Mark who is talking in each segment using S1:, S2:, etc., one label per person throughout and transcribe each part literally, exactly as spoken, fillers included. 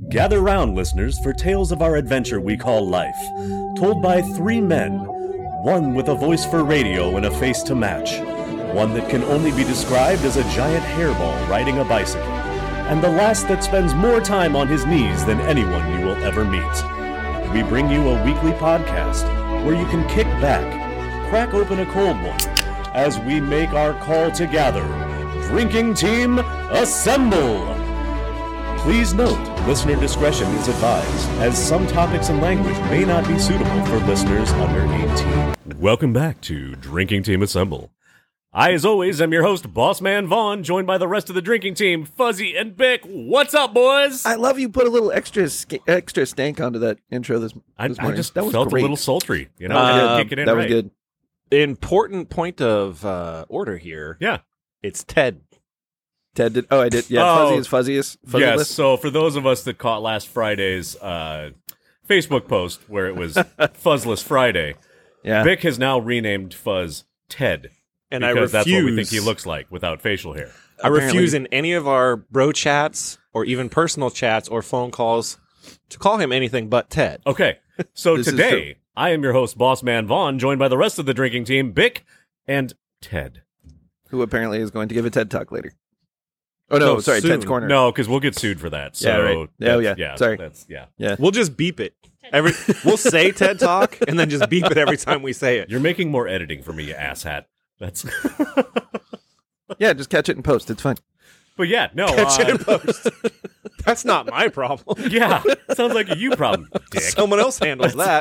S1: Gather round, listeners, for tales of our adventure we call life, told by three men, one with a voice for radio and a face to match, one that can only be described as a giant hairball riding a bicycle, and the last that spends more time on his knees than anyone you will ever meet. We bring you a weekly podcast where you can kick back, crack open a cold one, as we make our call to gather. Drinking Team, assemble! Please note, listener discretion is advised, as some topics and language may not be suitable for listeners under eighteen. Welcome back to Drinking Team Assemble. I, as always, am your host, Bossman Vaughn, joined by the rest of the drinking team, Fuzzy and Bick. What's up, boys?
S2: I love you put a little extra sk- extra stank onto that intro this,
S1: I,
S2: this
S1: I
S2: morning.
S1: just
S2: that was
S1: felt
S2: great.
S1: a little sultry, you know?
S3: Uh,
S1: kick it in
S2: that
S1: right.
S2: was good.
S3: Important point of uh, order here.
S1: Yeah.
S3: It's Ted.
S2: Ted did. Oh, I did. Yeah,
S1: Oh,
S2: fuzzy is fuzziest. Fuzzy
S1: Yes,
S2: list.
S1: so for those of us that caught last Friday's uh, Facebook post where it was Fuzzless Friday,
S2: Yeah.
S1: Bick has now renamed Fuzz Ted.
S3: And I
S1: Because
S3: refuse.
S1: that's what we think he looks like without facial hair.
S3: I
S2: Apparently-
S3: refuse in any of our bro chats or even personal chats or phone calls to call him anything but Ted.
S1: Okay, so
S2: This is
S1: today
S2: true.
S1: I am your host, Bossman Vaughn, joined by the rest of the drinking team, Bick and Ted.
S2: Who apparently is going to give a TED talk later. Oh, no,
S3: No,
S2: sorry,
S3: soon.
S2: Ted's Corner.
S1: No, because we'll get sued for that. So
S2: Yeah, right. Oh,
S1: that's-
S2: yeah. Sorry.
S1: That's, yeah.
S3: We'll just beep it. Every we'll say TED Talk and then just beep it every time we say it.
S1: You're making more editing for me, you asshat. That's.
S2: Yeah, just catch it in post. It's fine.
S1: But yeah, no.
S3: Catch it
S1: uh,
S3: in post. That's not my problem.
S1: Yeah, sounds like a you problem, dick.
S3: Someone else handles that.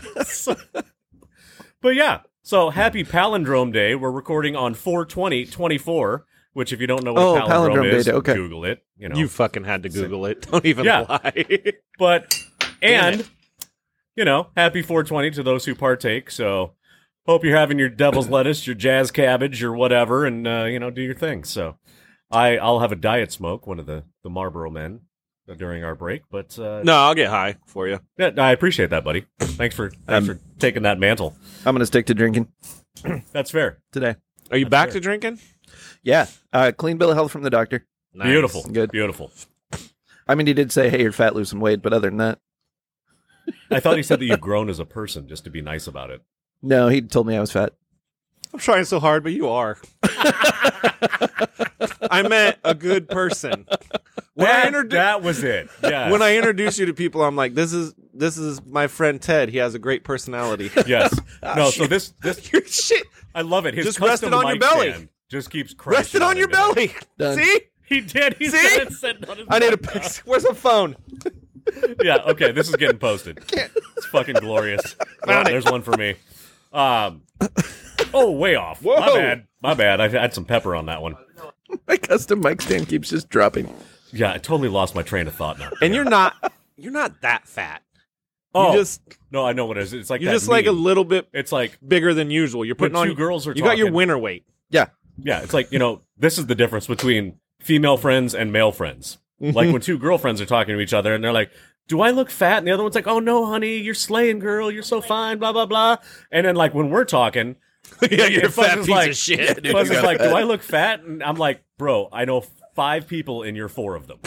S1: But yeah, so happy Palindrome Day. We're recording on four twenty twenty-four, which if you don't know what
S2: Oh,
S1: palindrome,
S2: Palindrome
S1: is,
S2: Day, okay.
S1: Google it. You know,
S3: You fucking had to Google it. Don't even
S1: Yeah.
S3: lie.
S1: but
S3: Damn
S1: and
S3: it.
S1: you know, happy four twenty to those who partake. So hope you're having your devil's lettuce, your jazz cabbage, or whatever, and uh, you know, do your thing. So I I'll have a diet smoke, one of the the Marlboro men, uh, during our break. But uh,
S3: No, I'll get high for you.
S1: yeah, I appreciate that, buddy. Thanks for thanks
S2: Um,
S1: for taking that mantle.
S2: I'm going to stick to drinking
S1: That's fair.
S2: today.
S3: Are you
S1: That's
S3: back
S1: fair.
S3: to drinking?
S2: Yeah. Uh, clean bill of health from the doctor.
S3: Nice.
S1: Beautiful,
S2: Good.
S1: beautiful.
S2: I mean, he did say, hey, you're fat, lose some weight, but other than that,
S1: I thought he said that you've grown as a person, just to be nice about it.
S2: no, he told me I was fat.
S3: I'm trying so hard, but you are. I meant a good person. When I,
S1: That,
S3: introdu-
S1: that was it. Yeah.
S3: when I introduce you to people, I'm like, this is this is my friend Ted. He has a great personality.
S1: yes. No. So this this
S3: Your shit.
S1: I love it. His
S3: Just rest
S1: custom
S3: it on your
S1: mic
S3: belly.
S1: stand just keeps crashing.
S3: Rest it on your
S1: into me.
S3: belly.
S2: Done.
S3: See?
S1: He did. He
S3: See?
S1: said it sitting on his
S3: I need a
S1: back.
S3: pic. Where's the phone?
S1: Yeah. Okay. This is getting posted. It's fucking glorious. Well,
S3: Found it.
S1: there's one for me. Um. Oh, way off.
S3: Whoa.
S1: My bad. My bad. I had some pepper on that one.
S2: My custom mic stand keeps just dropping.
S1: Yeah. I totally lost my train of thought now.
S3: And you're not you're not that fat.
S1: oh
S3: You just
S1: no, I know what it is. It's like
S3: you're
S1: that
S3: just like a
S1: meme.
S3: little bit
S1: It's like
S3: bigger than usual. You're
S1: when
S3: putting
S1: two
S3: on
S1: girls are
S3: You got your
S1: talking.
S3: winter weight.
S2: Yeah.
S1: Yeah, it's like, you know, this is the difference between female friends and male friends. Like when two girlfriends are talking to each other and they're like, do I look fat? And the other one's like, oh no, honey, you're slaying, girl. You're so fine, blah, blah, blah. And then like when we're talking,
S3: Yeah, you're a
S1: Fuzz
S3: fat
S1: is
S3: piece
S1: like,
S3: of shit.
S2: dude,
S1: Fuzz
S2: you
S1: is
S2: got
S1: like,
S2: fat.
S1: do I look fat? And I'm like, bro, I know five people and you're four of them.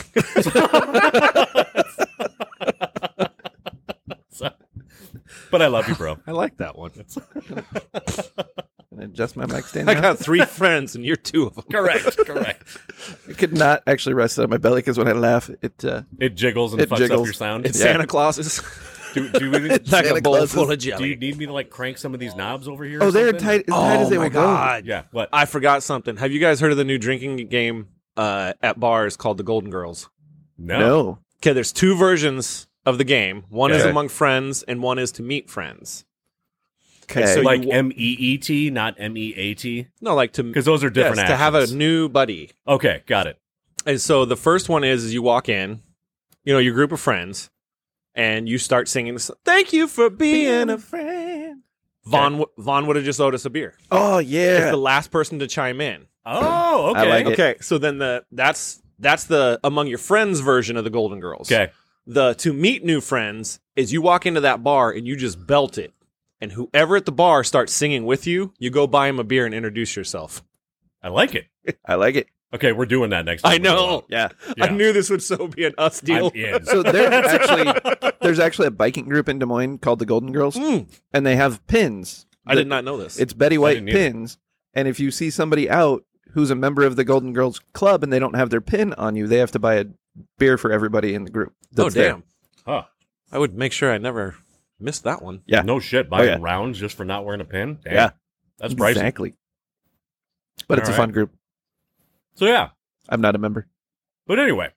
S1: So- but I love you, bro.
S3: I like that one.
S2: And adjust my mic stand
S3: I
S2: now.
S3: got three friends and you're two of them.
S1: Correct, correct.
S2: I could not actually rest it on my belly because when I laugh, it uh,
S1: It jiggles and
S2: It
S1: fucks
S2: jiggles.
S1: up your sound.
S3: It's
S2: Yeah.
S3: Santa Claus's.
S1: do, do, we,
S3: Like
S2: Santa
S3: a bowl
S2: Claus's-
S3: full of
S1: do you
S3: jelly.
S1: need me to like crank some of these knobs over here? or
S2: oh, they're
S1: something?
S2: tight, as tight as they
S3: oh my
S2: will go.
S3: god!
S1: Yeah, what?
S3: I forgot something. Have you guys heard of the new drinking game uh, at bars called the Golden Girls?
S1: No.
S2: No.
S3: Okay, there's two versions of the game. One is
S1: Okay.
S3: among friends, and one is to meet friends.
S2: Okay.
S3: so
S1: Like
S3: you-
S1: M E E T, not M E A T?
S3: No, like to
S1: Because those are different
S3: yes, to have a
S1: actions.
S3: new buddy.
S1: Okay, got it.
S3: And so the first one is, is you walk in, you know, your group of friends, and you start singing this. Thank you for being a
S2: friend.
S3: Vaughn. w- Vaughn would have just owed us a beer.
S2: Oh,
S3: It's
S2: yeah.
S3: the last person to chime in.
S1: Oh, okay.
S2: I like it.
S3: Okay, so then the that's that's the among your friends version of the Golden Girls.
S1: Okay.
S3: The to meet new friends is you walk into that bar and you just belt it, and whoever at the bar starts singing with you, you go buy him a beer and introduce yourself.
S1: I like it.
S2: I like it.
S4: Okay, we're doing that next time.
S3: I
S4: we go
S3: know.
S4: out.
S2: Yeah.
S4: Yeah.
S3: I knew this would so be an us deal.
S4: I'm in.
S2: So there's actually there's actually a biking group in Des Moines called the Golden Girls,
S3: Mm,
S2: and they have pins.
S3: I
S2: that-
S3: did not know this.
S2: It's Betty White
S4: didn't either.
S2: pins, and if you see somebody out who's a member of the Golden Girls Club and they don't have their pin on you, they have to buy a beer for everybody in the group.
S3: oh,
S2: that's there.
S3: damn.
S4: Huh.
S3: I would make sure I never missed that one.
S2: Yeah.
S4: No shit. Buying
S2: yeah.
S4: rounds just for not wearing a pin? Damn.
S2: Yeah.
S4: That's pricey.
S2: Exactly. But it's
S4: All
S2: a fun
S4: right.
S2: group.
S4: So, yeah.
S2: I'm not a member.
S4: But anyway.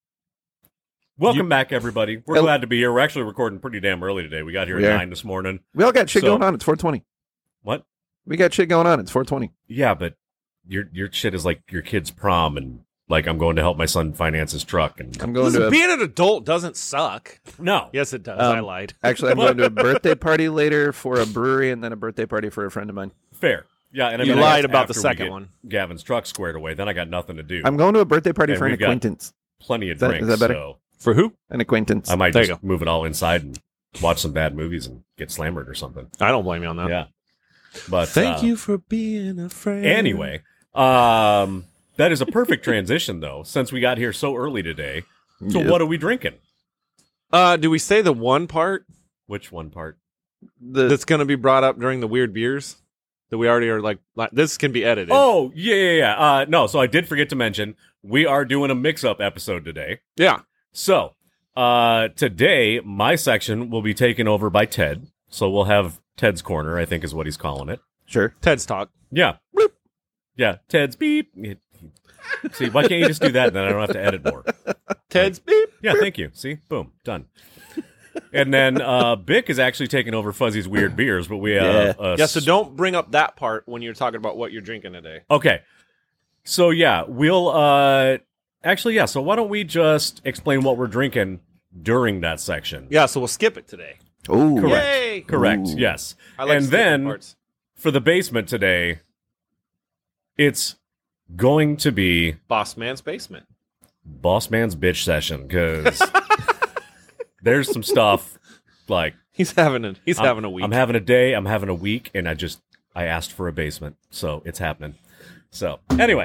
S4: Welcome
S3: You-
S4: back, everybody. We're
S2: El-
S4: glad to be here. We're actually recording pretty damn early today. We got here
S2: We
S4: at
S2: are.
S4: nine this morning.
S2: We all got shit
S4: So-
S2: going on. It's four twenty.
S4: What?
S2: We got shit going on. It's four twenty.
S4: Yeah, but your your shit is like your kid's prom and like I'm going to help my son finance his truck and
S2: I'm going
S3: Listen,
S2: to a,
S3: being an adult doesn't suck.
S4: no.
S3: Yes, it does.
S2: Um,
S3: I lied.
S2: actually I'm going to a birthday party later for a brewery and then a birthday party for a friend of mine.
S4: Fair. Yeah, and I
S3: You
S4: mean, I
S3: lied
S4: guess
S3: about the
S4: after we
S3: second
S4: get
S3: one.
S4: Gavin's truck squared away, then I got nothing to do.
S2: I'm going to a birthday party
S4: And
S2: for an
S4: we've got-
S2: acquaintance.
S4: Plenty of
S2: Is that-
S4: drinks.
S2: is that better?
S4: So
S3: For who?
S2: An acquaintance.
S4: I might
S3: There you
S4: just move it all inside and watch some bad movies and get slammered or something.
S3: I don't blame you on that.
S4: Yeah. But
S3: Thank
S4: uh,
S3: you for being a friend.
S4: Anyway, um, that is a perfect transition though, since we got here so early today. So
S2: Yep.
S4: what are we drinking?
S3: uh, do we say the one part
S4: Which one part?
S2: The,
S3: that's going to be brought up during the weird beers that we already are like? like this can be edited.
S4: Oh, yeah, yeah, yeah. Uh, no, so I did forget to mention we are doing a mix-up episode today.
S3: yeah.
S4: So, uh, today my section will be taken over by Ted. So we'll have Ted's Corner, I think is what he's calling it.
S2: sure.
S3: Ted's talk.
S4: Yeah. Bloop. Yeah, Ted's beep. See, why can't you just do that and then I don't have to edit more?
S3: Ted's beep.
S4: Yeah, thank you. See? Boom. Done. And then uh, Bick is actually taking over Fuzzy's Weird Beers, but we have...
S2: Yeah.
S4: Uh,
S3: Yeah. So don't bring up that part when you're talking about what you're drinking today.
S4: Okay. So, yeah, we'll... Uh, actually, yeah, so why don't we just explain what we're drinking during that section?
S3: Yeah. So we'll skip it today.
S2: Oh,
S4: Correct.
S3: Yay!
S4: Correct,
S2: Ooh.
S4: yes.
S3: I like
S4: and
S3: skipping
S4: then,
S3: parts.
S4: for the basement today, it's going to be
S3: Boss Man's basement.
S4: Boss Man's Bitch Session, because there's some stuff, like...
S3: He's having a he's
S4: I'm-
S3: having a week.
S4: I'm having a day, I'm having a week, and I just, I asked for a basement, so it's happening. So, anyway,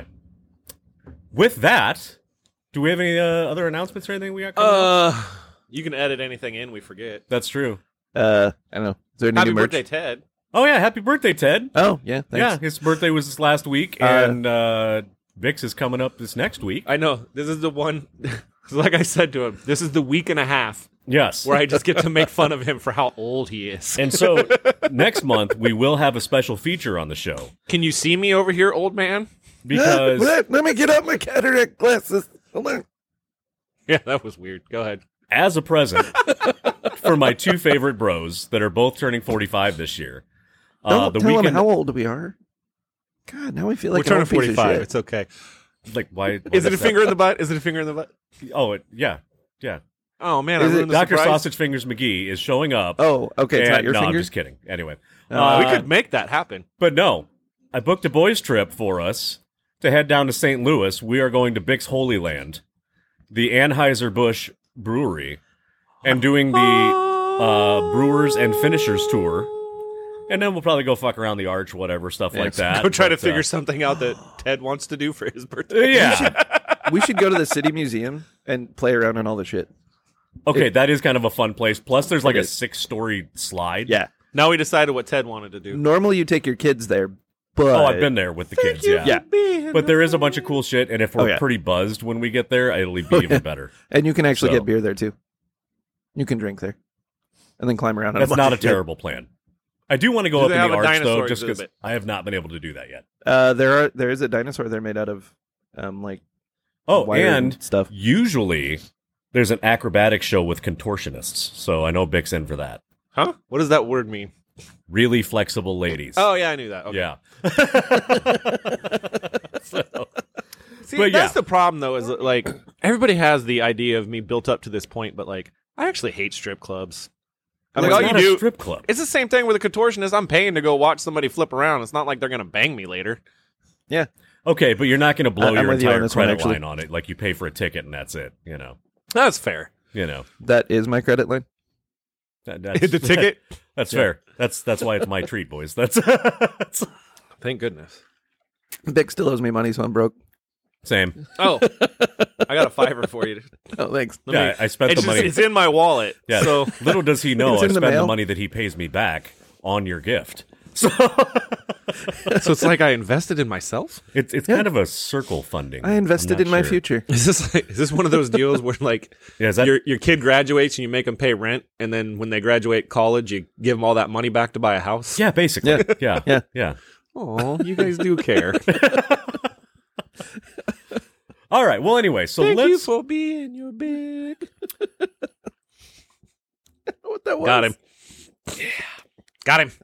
S4: with that, do we have any uh, other announcements or anything we got coming up?
S3: uh, you can edit anything in. We forget.
S4: That's true.
S2: Uh, I don't know. Is there any
S3: Happy
S2: new merch?
S3: birthday, Ted.
S4: Oh, yeah, happy birthday, Ted.
S2: Oh, yeah.
S4: Yeah,
S2: Thanks.
S4: his birthday was this last week,
S2: Uh,
S4: and uh, Vix is coming up this next week.
S3: I know this is the one. Like I said to him, this is the week and a half
S4: Yes.
S3: where I just get to make fun of him for how old he is.
S4: And so next month, we will have a special feature on the show,
S3: Can you see me over here, old man?
S4: because...
S2: let, let me get out my cataract glasses. Hold on.
S3: Yeah, that was weird. Go ahead.
S4: as a present for my two favorite bros that are both turning forty-five this year. Uh,
S2: Don't
S4: the
S2: tell
S4: weekend,
S2: them how old we are. God, now I feel like
S3: We're
S2: an
S3: turning
S2: old piece of
S3: forty-five.
S2: shit.
S3: It's okay.
S4: like why?
S3: Is it a
S4: that-
S3: finger in the butt? Is it a finger in the butt?
S4: Oh, it, yeah, yeah.
S3: Oh man,
S2: Is
S3: I
S2: it
S3: ruined the
S4: Doctor
S3: surprise.
S4: Sausage Fingers McGee is showing up.
S2: Oh, okay. It's
S4: and-
S2: not your
S4: no, I'm
S2: fingers.
S4: just kidding. Anyway,
S2: Oh.
S4: uh,
S3: we could make that happen.
S4: but no, I booked a boys' trip for us to head down to Saint Louis. We are going to Bix Holy Land, the Anheuser-Busch Brewery, and doing the uh, Brewers and Finishers tour. And then we'll probably go fuck around the arch, whatever, stuff like that.
S3: Go try to
S4: But,
S3: figure
S4: uh,
S3: something out that Ted wants to do for his birthday.
S4: Yeah.
S2: We should go to the city museum and play around on all the shit.
S4: Okay, that is kind of a fun place. Plus, there's like
S2: It
S4: a
S2: is.
S4: six-story slide.
S2: Yeah.
S3: Now we decided what Ted wanted to do.
S2: Normally you take your kids there, but
S4: Oh, I've been there with the kids, yeah.
S2: Yeah.
S4: But there is a bunch of cool shit, and if we're
S2: Oh, yeah.
S4: pretty buzzed when we get there, it'll be even better.
S2: and you can actually
S4: So-
S2: get beer there too. You can drink there, and then climb around. on
S4: That's
S2: bunch
S4: not a
S2: of shit.
S4: terrible plan. I do want to go
S3: Do
S4: up
S3: they
S4: in
S3: have
S4: the
S3: a
S4: arch,
S3: dinosaur
S4: though, just because
S3: exhibit?
S4: I have not been able to do that yet.
S2: Uh, there are there is a dinosaur there made out of, um, like
S4: Oh,
S2: wire
S4: and
S2: stuff.
S4: usually there's an acrobatic show with contortionists, so I know Bix in for that.
S3: Huh? What does that word mean?
S4: Really flexible ladies.
S3: Oh yeah, I knew that. Okay.
S4: Yeah. So,
S3: See,
S4: But
S3: that's
S4: yeah.
S3: the problem though. Is that, like everybody has the idea of me built up to this point, but like I actually hate strip clubs. I'm
S4: it's
S3: like, all
S4: not
S3: you
S4: a
S3: do.
S4: strip club.
S3: It's the same thing with a contortionist. I'm paying to go watch somebody flip around. It's not like they're gonna bang me later.
S4: Okay, but you're not going to blow
S2: I- I'm
S4: your
S2: with you on
S4: entire
S2: this one,
S4: credit
S2: actually.
S4: line on it. Like you pay for a ticket and that's it. You know.
S3: That's fair.
S4: You know.
S2: That is my credit line.
S4: That, that's,
S3: the ticket.
S4: That's
S2: Yeah.
S4: fair. That's that's why it's my treat, boys. That's, that's
S3: Thank goodness.
S2: Vic still owes me money, so I'm broke.
S4: Same.
S3: Oh, I got a fiver for you.
S2: Oh, thanks.
S3: Let
S4: Yeah,
S3: me-
S4: I spent
S3: it's
S4: the
S3: just-
S4: money.
S3: It's in my wallet.
S4: Yeah.
S3: So
S4: Little does he know
S2: It's
S4: I
S2: in the
S4: spend the
S2: mail.
S4: money that he pays me back on your gift. So
S3: so it's like I invested in myself.
S4: it's it's kind of a circle funding.
S2: I invested
S4: I'm not
S2: in my
S4: sure.
S2: future.
S3: Is this like, is this one of those deals where like
S4: Yeah, is that
S3: your your kid graduates and you make them pay rent, and then when they graduate college, you give them all that money back to buy a house?
S4: yeah, basically.
S2: Yeah.
S4: Yeah.
S2: Yeah.
S4: Yeah.
S3: Oh, you guys do care.
S4: All right. Well, anyway, so
S3: Thank
S4: let's
S3: you for being your big.
S2: What that was?
S3: Got him. Yeah, got him.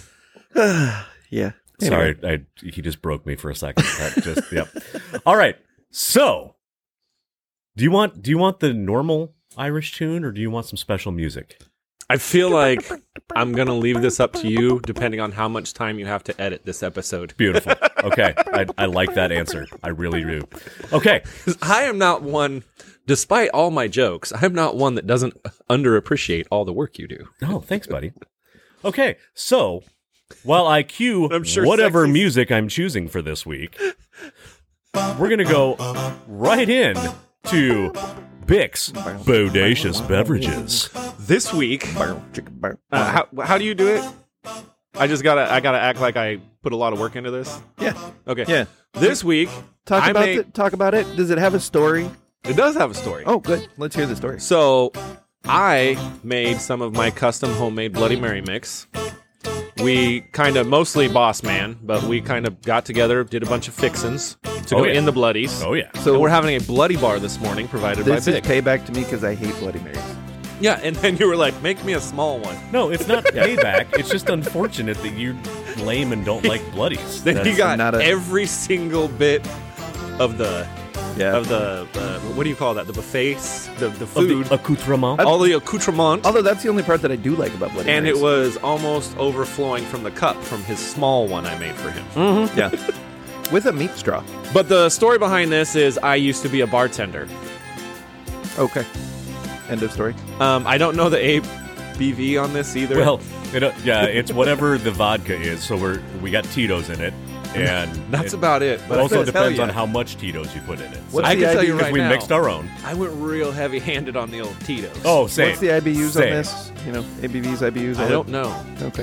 S2: Yeah.
S4: Sorry, I, he just broke me for a second. That just yep. All right. So, do you want do you want the normal Irish tune or do you want some special music?
S3: I feel like I'm gonna leave this up to you, depending on how much time you have to edit this episode.
S4: Beautiful. Okay, I, I like that answer. I really do. Okay.
S3: 'Cause I am not one, despite all my jokes, I'm not one that doesn't underappreciate all the work you do.
S4: Oh, thanks, buddy. Okay, so while I cue
S3: I'm sure
S4: whatever
S3: sexy-
S4: music I'm choosing for this week, we're gonna go right in to Bick's Bodacious Beverages.
S3: This week,
S2: Bow, chicka, bow.
S3: uh, how how do you do it? I just gotta I gotta act like I put a lot of work into this.
S2: Yeah.
S3: Okay.
S2: Yeah.
S3: This week,
S2: Talk
S3: I
S2: about
S3: made-
S2: it. Talk about it. Does it have a story?
S3: it does have a story.
S2: Oh, good. Let's hear the story.
S3: So, I made some of my custom homemade Bloody Mary mix. We kind of, mostly Boss Man, but we kind of got together, did a bunch of fixins to
S4: Oh,
S3: go
S4: yeah.
S3: in the Bloodies.
S4: Oh yeah.
S3: So, we're having a Bloody Bar this morning provided
S2: This
S3: by
S2: is
S3: Vic.
S2: payback to me because I hate Bloody Marys.
S3: Yeah, and then you were like, make me a small one.
S4: No, it's not payback. It's just unfortunate that you're lame and don't like bloodies.
S3: Then
S4: That's-
S3: you got
S2: not a-
S3: every single bit of the,
S2: Yeah.
S3: of the, uh, what do you call that? The buffets, the, the
S4: of
S3: food,
S4: the accoutrement.
S3: all the accoutrement.
S2: Although that's the only part that I do like about Bloody
S3: And
S2: Marys.
S3: it was almost overflowing from the cup from his small one I made for him.
S2: Mhm, yeah. With a meat straw.
S3: But the story behind this is I used to be a bartender.
S2: Okay. End of story.
S3: Um, I don't know the A B V on this either.
S4: Well, it, uh, yeah, it's whatever the vodka is. So we're we got Tito's in it, and
S3: that's
S4: it
S3: about it. But
S4: also
S3: I can tell
S4: depends
S3: ya,
S4: on how much Tito's you put in it.
S2: What's
S3: I
S2: the
S3: can tell you
S2: idea?
S3: right
S4: we
S3: now,
S4: mixed our own.
S3: I went real heavy-handed on the old Tito's.
S4: Oh, same.
S2: What's the I B Us on
S4: Same.
S2: this? You know, A B Vs, I B Us. all
S3: I
S2: that?
S3: don't know,
S2: Okay.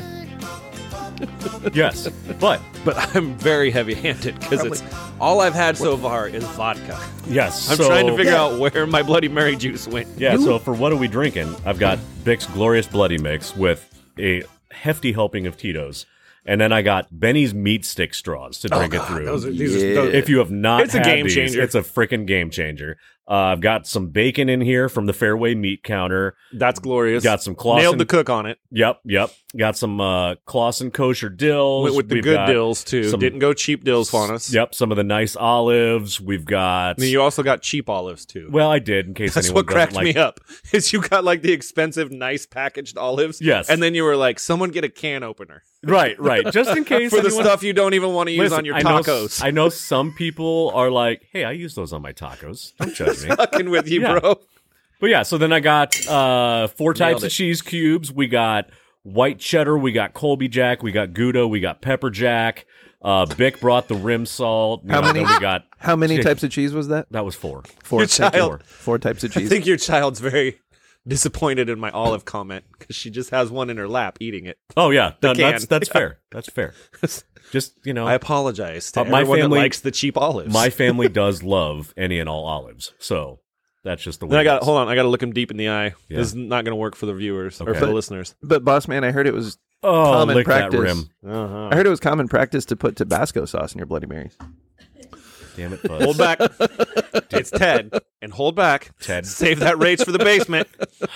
S4: Yes, but
S3: but I'm very heavy-handed because it's all I've had so far is vodka.
S4: yes.
S3: I'm
S4: so,
S3: trying to figure
S2: Yeah.
S3: out where my Bloody Mary juice went.
S4: Yeah. So for what are we drinking? I've got Bick's Glorious Bloody Mix with a hefty helping of Tito's, and then I got Benny's meat stick straws to drink it through.
S3: Those are, these are-
S2: Yeah.
S3: those-
S4: If you have not,
S3: It's a
S4: had
S3: game
S4: these,
S3: changer.
S4: It's a freaking game changer. Uh, I've got some bacon in here from the Fairway Meat Counter.
S3: that's glorious.
S4: Got some Clausen.
S3: Nailed the cook on it.
S4: Yep, yep. Got some uh, Clausen kosher dills.
S3: Went with the
S4: We've
S3: good
S4: got
S3: dills too.
S4: some-
S3: Didn't go cheap dills on us.
S4: Yep, some of the nice olives. We've got.
S3: I mean, you also got cheap olives too.
S4: Well, I did in case
S3: That's
S4: anyone
S3: what cracked
S4: doesn't like.
S3: me up. Is you got like the expensive, nice packaged olives.
S4: Yes.
S3: And then you were like, someone get a can opener
S4: Right, right. Just in case
S3: for the
S4: anyone-
S3: stuff you don't even want to use
S4: Listen,
S3: on your
S4: I know,
S3: tacos.
S4: I know some people are like, "Hey, I use those on my tacos." Don't judge me.
S3: Fucking with you,
S4: Yeah.
S3: bro.
S4: But yeah, so then I got uh, four types
S3: Nailed
S4: of
S3: it.
S4: cheese cubes. We got white cheddar, we got Colby Jack, we got Gouda, we got pepper jack. Uh, Bick brought the rim salt. You
S2: How
S4: know,
S2: many-
S4: then we got
S2: How many
S4: Chick-
S2: types of cheese was that?
S4: that was four.
S2: Four.
S3: Your
S2: types-
S3: child-
S2: Four types of
S3: I
S2: cheese.
S3: think your child's very disappointed in my olive comment because she just has one in her lap eating it.
S4: Oh yeah, no,
S3: can.
S4: that's that's fair. That's fair. Just you know,
S3: I apologize to
S4: Uh, my
S3: everyone
S4: family-
S3: that likes the cheap olives.
S4: my family does love any and all olives, so that's just the way.
S3: Then I
S4: it
S3: got
S4: is.
S3: hold on. I got to look him deep in the eye.
S4: Yeah.
S3: This is not going to work for the viewers or
S4: Okay.
S3: for the listeners.
S2: But boss man, I heard it was
S4: Oh,
S2: common
S4: lick that
S2: practice.
S4: rim.
S3: Uh-huh.
S2: I heard it was common practice to put Tabasco sauce in your Bloody Marys.
S4: Damn it, Fuzz.
S3: Hold back. It's Ted, and hold back.
S4: Ted.
S3: Save that race for the basement.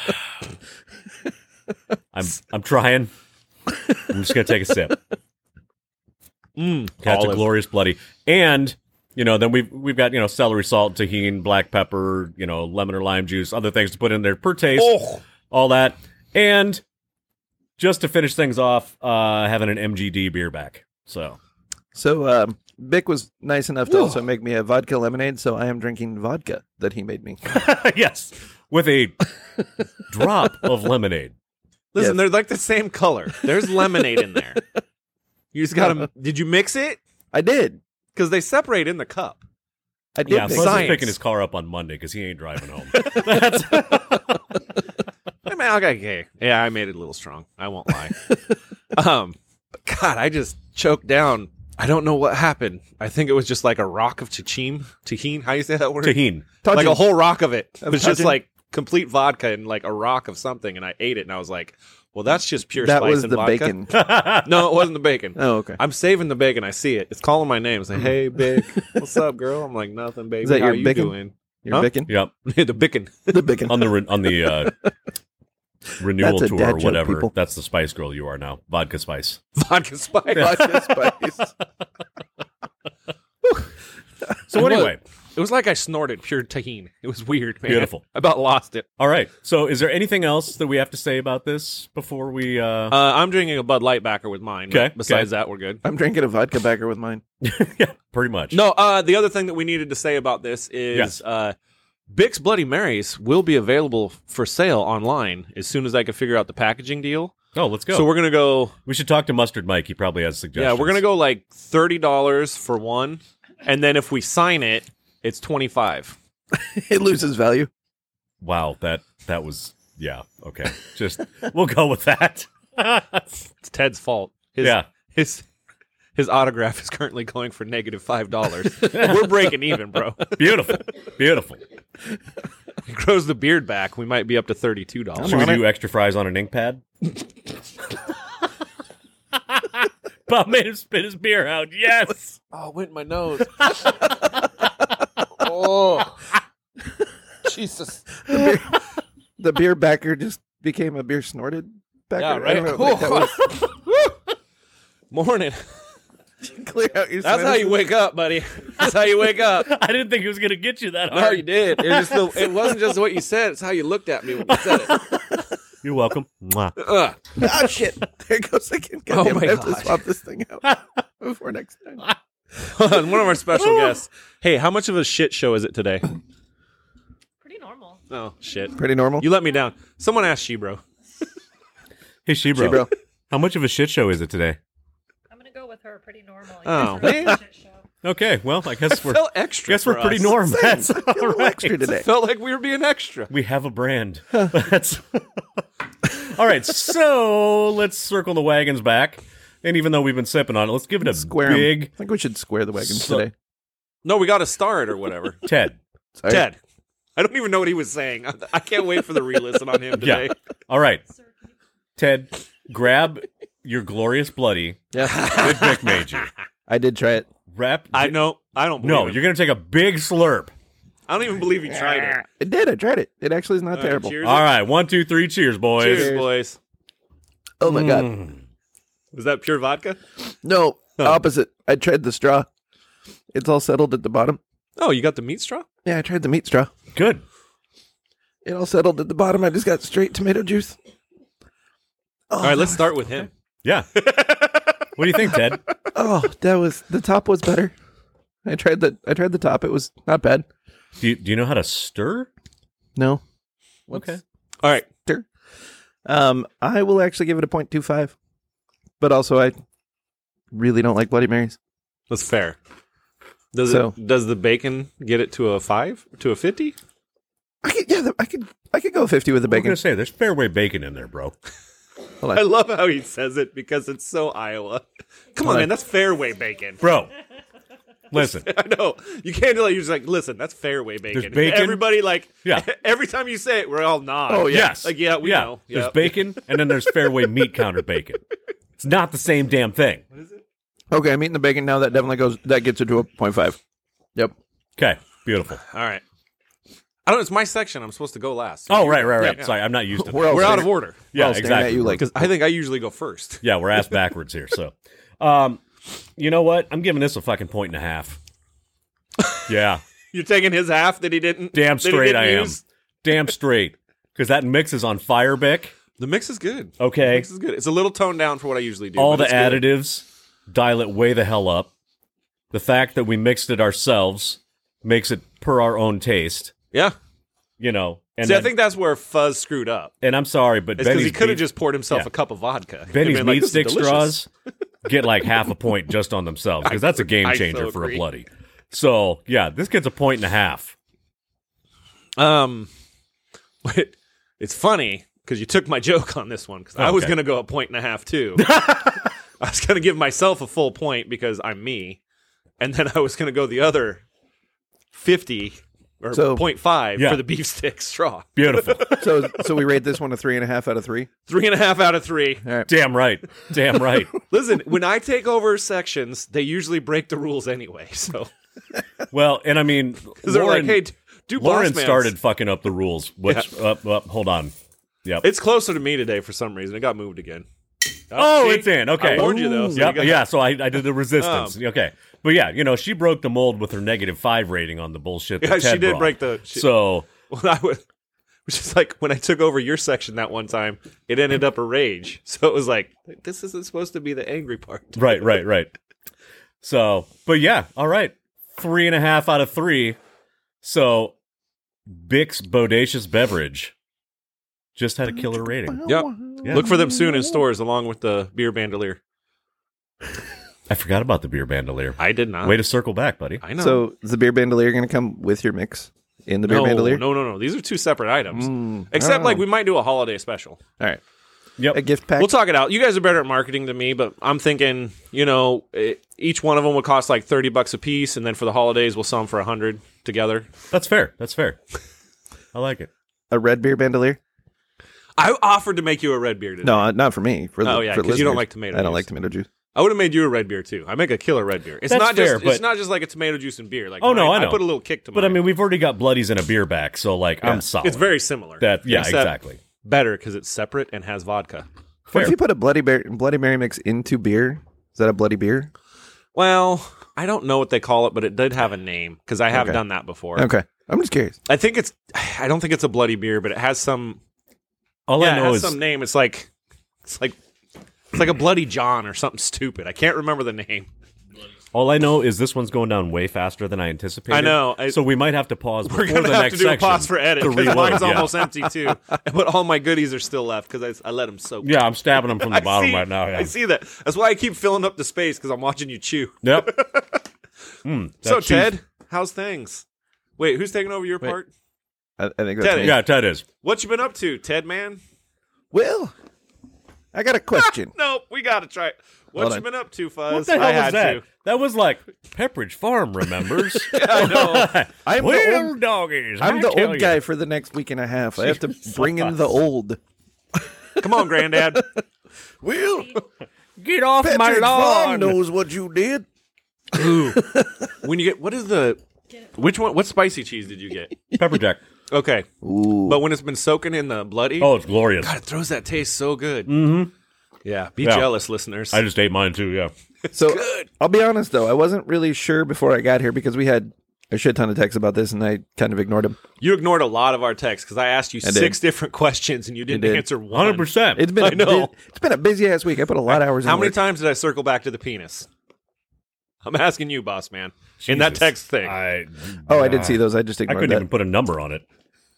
S4: I'm I'm trying. I'm just gonna take a sip.
S3: Mm,
S4: That's a
S3: olive.
S4: glorious bloody. And you know, then we've we've got you know celery salt, tahini, black pepper, you know, lemon or lime juice, other things to put in there per taste,
S3: Oh,
S4: all that. And just to finish things off, uh, having an M G D beer back. So
S2: So um, Bick was nice enough to also make me a vodka lemonade, so I am drinking vodka that he made me.
S4: yes, with a drop of lemonade.
S3: listen,
S2: Yes.
S3: they're like the same color. There's lemonade in there. You just got to. Did you mix it?
S2: I did.
S3: Because they separate in the cup.
S2: I did
S4: Yeah,
S2: pick
S4: Fuzz is
S3: Science.
S4: picking his car up on Monday because he ain't driving home. That's
S3: I mean, okay, okay. Yeah, I made it a little strong. I won't lie. um, but God, I just choked down. I don't know what happened. I think it was just like a rock of Tachim. Tahine? How you say that word?
S4: Tahine.
S3: Like a whole rock of it. It
S2: Of
S3: was just
S2: Tajin?
S3: like complete vodka and like a rock of something, and I ate it, and I was like, well, that's just pure
S2: That
S3: spice
S2: was
S3: and
S2: the
S3: vodka.
S2: bacon.
S3: No, it wasn't the bacon.
S2: Oh, okay.
S3: I'm saving the bacon. I see it. It's calling my name. It's like, hey, Bick, what's up, girl? I'm like, nothing, baby.
S2: Is that
S3: How
S2: your
S3: you
S2: bacon?
S3: doing?
S2: Your
S3: Huh?
S2: bacon?
S4: Yep.
S3: The bacon.
S2: The bacon.
S4: On the re- on the uh, renewal
S2: That's a
S4: tour
S2: dad
S4: or
S2: joke,
S4: whatever.
S2: people.
S4: That's the Spice Girl you are now. Vodka Spice.
S3: Vodka spice.
S2: Vodka spice.
S4: So anyway,
S3: It was like I snorted pure tahine. It was weird, man.
S4: Beautiful.
S3: I about lost it.
S4: all right. So is there anything else that we have to say about this before we? Uh...
S3: Uh, I'm drinking a Bud Light backer with mine.
S4: Okay,
S3: But besides
S4: okay.
S3: that, we're good.
S2: I'm drinking a vodka backer with mine.
S4: yeah, pretty much.
S3: No, uh, the other thing that we needed to say about this is
S4: Yes.
S3: uh, Bick's Bloody Marys will be available for sale online as soon as I can figure out the packaging deal.
S4: Oh, let's go.
S3: So we're gonna go.
S4: we should talk to Mustard Mike. He probably has suggestions.
S3: Yeah, we're gonna go like thirty dollars for one, and then if we sign it, it's twenty five.
S2: It loses value.
S4: Wow, that that was yeah. Okay, just we'll go with that.
S3: It's Ted's fault. His,
S4: Yeah.
S3: his his autograph is currently going for negative five dollars. We're breaking even, bro.
S4: Beautiful, beautiful.
S3: He grows the beard back. We might be up to thirty two dollars.
S4: Should we
S2: on
S4: do extra fries on an ink pad? Bob made him spit his beer out. Yes.
S3: Oh, it went in my nose. Oh, Jesus.
S2: The beer backer just became a beer snorted backer.
S3: Yeah,
S2: I
S3: right.
S2: don't know, like, that was-
S3: Morning.
S2: clear out your
S3: That's how you
S2: sinuses.
S3: wake up, buddy. That's how you wake up.
S4: I didn't think he was going to get you that
S3: No,
S4: hard.
S3: you did. It, just the, it wasn't just what you said. It's how you looked at me when you said it.
S4: You're welcome. Mwah.
S3: Ugh.
S2: Oh shit! There it goes again.
S3: Oh,
S2: Goddamn,
S3: my
S2: I have to
S3: God.
S2: swap this thing out before next time.
S3: One of our special guests. Hey, how much of a shit show is it today?
S5: Pretty normal.
S3: Oh, shit.
S2: Pretty normal.
S3: You let me down. Someone asked Shebro.
S4: Hey, Shebro.
S2: Shebro.
S4: How much of a shit show is it today?
S5: I'm gonna go with her. Pretty normal.
S3: Oh,
S5: You guys are
S3: man.
S5: a shit show.
S4: Okay, well, I guess we're
S3: Felt extra.
S4: guess we're
S3: for
S4: pretty
S3: us.
S4: normal. That's
S2: A
S4: all
S2: little
S4: right.
S2: extra today.
S3: Felt like we were being extra.
S4: We have a brand. That's all right. So let's circle the wagons back, and even though we've been sipping on it, let's give it a
S2: Square 'em.
S4: big
S2: I think we should square the wagons
S4: So-
S2: today.
S3: No, we got to start or whatever.
S4: Ted.
S2: Sorry.
S3: Ted. I don't even know what he was saying. I, I can't wait for the re-listen on him
S4: Yeah.
S3: today.
S4: All right, Ted. Grab your glorious bloody
S2: Yeah,
S4: that Vic made you.
S2: I did try it.
S4: Wrap.
S3: I know. I don't believe
S4: No,
S3: him.
S4: you're gonna take a big slurp.
S3: I don't even believe he tried it.
S2: I did. I tried it. It actually is not
S3: All right,
S2: terrible.
S3: cheers.
S4: All right, one, two, three. Cheers, boys.
S3: Cheers, boys.
S2: Oh my god!
S4: Mm.
S3: Was that pure vodka?
S2: No,
S3: Oh.
S2: opposite. I tried the straw. It's all settled at the bottom.
S3: Oh, you got the meat straw?
S2: Yeah, I tried the meat straw.
S4: Good.
S2: It all settled at the bottom. I just got straight tomato juice. Oh,
S3: All right, let's start with him.
S4: Yeah. What do you think, Ted?
S2: Oh, that was the top was better. I tried the I tried the top. It was not bad.
S4: Do you, do you know how to stir?
S2: No.
S4: Okay.
S3: All right.
S2: Stir. Um, I will actually give it a point two five. But also, I really don't like Bloody Marys.
S3: That's fair. Does
S2: So-
S3: it? Does the bacon get it to a five? To a fifty?
S2: I could, yeah, I could, I could go fifty with the
S4: I'm
S2: bacon.
S4: gonna say there's fairway bacon in there, bro.
S2: Hold on.
S3: I love how he says it because it's so Iowa. Come on,
S2: Hold on.
S3: man. That's fairway bacon.
S4: Bro, listen.
S3: I know. You can't do like, you're just like, listen, that's fairway bacon.
S4: There's bacon.
S3: Everybody, like,
S4: Yeah.
S3: every time you say it, we're all nod.
S2: Oh, yeah.
S4: Yes.
S3: Like, yeah, we
S4: yeah.
S3: know.
S4: There's
S3: Yeah.
S4: bacon, and then there's fairway meat counter bacon. It's not the same damn thing.
S2: Okay, I'm eating the bacon now. That definitely goes. That gets it to a point five. Yep.
S4: Okay, beautiful.
S3: All right. I don't. It's my section. I'm supposed to go last.
S4: Oh, right, right, right.
S3: Yeah.
S4: Sorry, I'm not used to
S2: We're
S4: that.
S2: all
S3: We're out
S2: staring-
S3: of order.
S4: Yeah,
S2: we're all staring
S4: exactly.
S2: At you like
S3: Because I think I usually go first.
S4: Yeah, we're ass backwards here. So, um, you know what? I'm giving this a fucking point and a half. Yeah,
S3: You're taking his half that he didn't.
S4: damn
S3: that he
S4: straight
S3: didn't
S4: I am.
S3: use?
S4: Damn straight. Because that mix is on fire, Bick.
S3: The mix is good. The
S4: Okay,
S3: mix is good. It's a little toned down for what I usually do.
S4: all
S3: but
S4: the
S3: it's good.
S4: additives dial it way the hell up. The fact that we mixed it ourselves makes it per our own taste.
S3: Yeah.
S4: You know, and
S3: See, I
S4: then-
S3: think that's where Fuzz screwed up.
S4: and I'm sorry, but
S3: It's because
S4: Benny's
S3: he could have
S4: beef-
S3: just poured himself
S4: yeah.
S3: a cup of vodka. and
S4: Benny's
S3: been like,
S4: meat
S3: "This is
S4: stick
S3: delicious."
S4: straws get like half a point just on themselves because that's a game
S3: I
S4: changer
S3: so
S4: for a
S3: agree.
S4: bloody. So yeah, this gets a point and a half.
S3: Um, but it's funny because you took my joke on this one because I was
S4: Okay.
S3: going to go a point and a half too. I was going to give myself a full point because I'm me, and then I was going to go the other fifty or
S2: So-
S3: point five
S4: Yeah.
S3: for the beef stick straw.
S4: Beautiful.
S2: So, so we rate this one a three and a half out of three.
S3: Three and a half out of three.
S2: All right.
S4: Damn right. Damn right.
S3: Listen, when I take over sections, they usually break the rules anyway. So
S4: Well, and I mean,
S3: because they're
S4: Lauren,
S3: like, "Hey, d- do
S4: Lauren
S3: boss mans."
S4: started fucking up the rules. Which, up, up, hold on. Yep.
S3: It's closer to me today for some reason. It got moved again.
S4: Oh,
S3: see?
S4: it's in. Okay.
S3: I warned you though. So
S4: Yep,
S3: you got-
S4: yeah, so I, I did the resistance.
S3: Um,
S4: okay. But yeah, you know, she broke the mold with her negative five rating on the bullshit that
S3: Yeah,
S4: Ted
S3: she did
S4: brought.
S3: break the. She,
S4: So,
S3: Well, I was, which is like when I took over your section that one time, it ended up a rage. So it was like, this isn't supposed to be the angry part.
S4: right, right, right. So, but yeah, all right. Three and a half out of three. So, Bick's Bodacious Beverage just had a killer rating.
S3: Yep.
S4: Yeah.
S3: Look for them soon in stores along with the beer bandolier.
S4: I forgot about the beer bandolier.
S3: I did not.
S4: Way to circle back, buddy.
S3: I know.
S2: So is the beer bandolier going to come with your mix in the beer
S3: no,
S2: bandolier?
S3: no, no, no. These are two separate items.
S2: Mm,
S3: Except
S2: oh.
S3: like we might do a holiday special.
S2: All right.
S4: Yep.
S2: A gift pack.
S3: We'll talk it out. You guys are better at marketing than me, but I'm thinking, you know, it, each one of them would cost like thirty bucks a piece, and then for the holidays we'll sell them for a hundred together.
S4: That's fair. That's fair. I like it.
S2: A red beer bandolier?
S3: I offered to make you a red beer today.
S2: No, uh, not for me. For the,
S3: Oh, yeah,
S2: for
S3: 'cause you don't
S2: listeners.
S3: like tomato
S2: I don't
S3: juice.
S2: like tomato juice.
S3: I would have made you a red beer too. I make a killer red beer. It's
S4: That's
S3: not
S4: fair,
S3: just
S4: but-
S3: it's not just like a tomato juice and beer. Like
S4: Oh, no,
S3: mine,
S4: I know.
S3: put a little kick to
S4: But I
S3: mine.
S4: mean, we've already got bloodies and a beer back, so like I'm solid.
S3: It's very similar.
S4: that. Yeah,
S3: Except
S4: exactly.
S3: Better because it's separate and has vodka.
S2: What
S4: Fair.
S2: if you put a bloody bear, bloody Mary mix into beer? Is that a bloody beer?
S3: Well, I don't know what they call it, but it did have a name because I have
S2: Okay.
S3: done that before.
S2: Okay, I'm just curious.
S3: I think it's. I don't think it's a bloody beer, but it has some.
S4: All
S3: yeah,
S4: I
S3: it
S4: know
S3: has
S4: is
S3: some name. It's like. It's like. It's like a Bloody John or something stupid. I can't remember the name.
S4: all I know is this one's going down way faster than I anticipated.
S3: I know. I-
S4: so we might have to pause
S3: We're
S4: before
S3: gonna
S4: the
S3: have
S4: next
S3: to do a
S4: section
S3: pause for edit
S4: to
S3: because
S4: reload,
S3: mine's
S4: yeah.
S3: almost empty too. But all my goodies are still left because I, I let them soak.
S4: Yeah, I'm stabbing them from the
S3: I
S4: bottom
S3: see-
S4: right now. Yeah.
S3: I see that. That's why I keep filling up the space because I'm watching you chew.
S4: Yep. Mm, that
S3: So
S4: cheese-
S3: Ted, how's things? Wait, who's taking over your
S2: Wait.
S3: part?
S2: I, I think that's
S3: Ted,
S2: me.
S4: Yeah, Ted is.
S3: What you been up to, Ted man?
S2: Well, I got a question.
S3: No, we gotta try it. What
S2: Hold
S3: you
S2: on.
S3: been up to, Fuzz?
S4: What the hell
S3: I
S4: was
S3: had
S4: that?
S3: to.
S4: That was like Pepperidge Farm, remembers?
S3: I know.
S2: I'm the
S4: Well,
S2: old,
S4: doggies.
S2: I'm
S4: I
S2: the
S4: tell
S2: old
S4: you.
S2: guy for the next week and a half. I have to bring in the old.
S3: Come on, Granddad.
S2: Well,
S4: Get off my
S2: Patrick Farm
S4: lawn.
S2: knows what you did.
S3: When you get what is the which one? What spicy cheese did you get?
S4: Pepper Jack.
S3: Okay,
S2: Ooh.
S3: but when it's been soaking in the bloody,
S4: Oh, it's glorious.
S3: God, it throws that taste so good. Mm-hmm. Yeah, be
S4: Yeah.
S3: jealous, listeners.
S4: I just ate mine too, yeah.
S2: So I'll be honest though, I wasn't really sure before I got here because we had a shit ton of texts about this, and I kind of ignored them.
S3: You ignored a lot of our texts because I asked you
S2: I did.
S3: six different questions and you didn't
S2: did.
S3: answer one.
S4: one hundred percent.
S2: It's been
S3: I
S2: a
S3: know.
S2: bu- it's been a busy ass week. I put a lot of hours.
S3: How
S2: in
S3: many
S2: work.
S3: times did I circle back to the penis? I'm asking you, boss man. In that
S4: Jesus.
S3: text thing.
S4: I,
S2: Oh, I did see those. I just
S4: I
S2: ignored
S4: couldn't
S2: that.
S4: even put a number on it.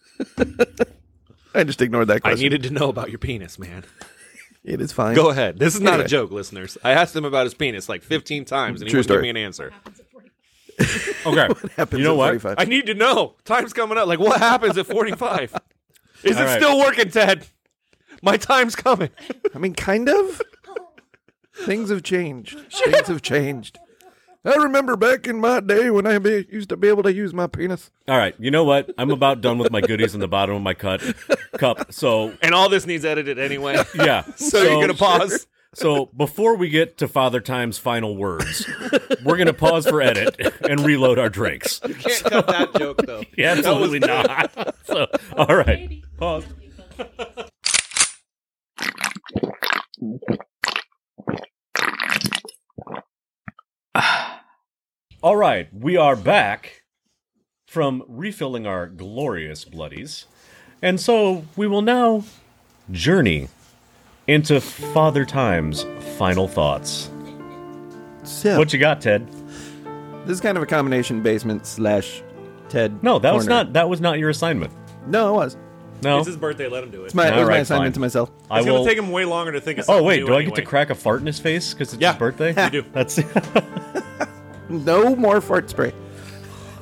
S2: I just ignored that
S3: I
S2: question.
S3: needed to know about your penis, man.
S2: It is fine.
S3: Go ahead. This is not
S2: Anyway.
S3: a joke, listeners. I asked him about his penis like fifteen times and he
S2: True
S3: wouldn't give
S2: story.
S3: me an answer.
S4: Okay.
S2: Happens
S4: You know
S2: at
S4: what?
S2: forty-five.
S3: I need to know. Time's coming up. Like, what happens at forty-five? Is
S4: All
S3: it
S4: right.
S3: still working, Ted? My time's coming.
S2: I mean, kind of. Things have changed. Things have changed. I remember back in my day when I be, used to be able to use my penis.
S4: All right. You know what? I'm about done with my goodies in the bottom of my cut cup. So,
S3: And all this needs edited anyway.
S4: yeah.
S3: So, you're going to pause?
S4: So before we get to Father Time's final words, we're going to pause for edit and reload our drinks.
S3: You can't cut that joke, though.
S4: Yeah, absolutely not. So, all right. Pause. All right, we are back from refilling our glorious bloodies. And so we will now journey into Father Time's final thoughts.
S2: So,
S4: What you got, Ted?
S2: this is kind of a combination basement slash Ted.
S4: No, that was
S2: corner.
S4: not that was not your assignment.
S2: No, it was.
S4: No.
S3: It's his birthday. Let him do it.
S2: It's my, it
S4: All
S2: was my
S4: right,
S2: assignment
S4: fine.
S2: to myself.
S4: I
S3: It's
S4: will.
S3: going to take him way longer to think of
S4: Oh
S3: something
S4: wait,
S3: new
S4: do I
S3: anyway.
S4: get to crack a fart in his face because it's
S3: Yeah,
S4: his birthday?
S3: you do.
S4: That's
S2: No more fart spray.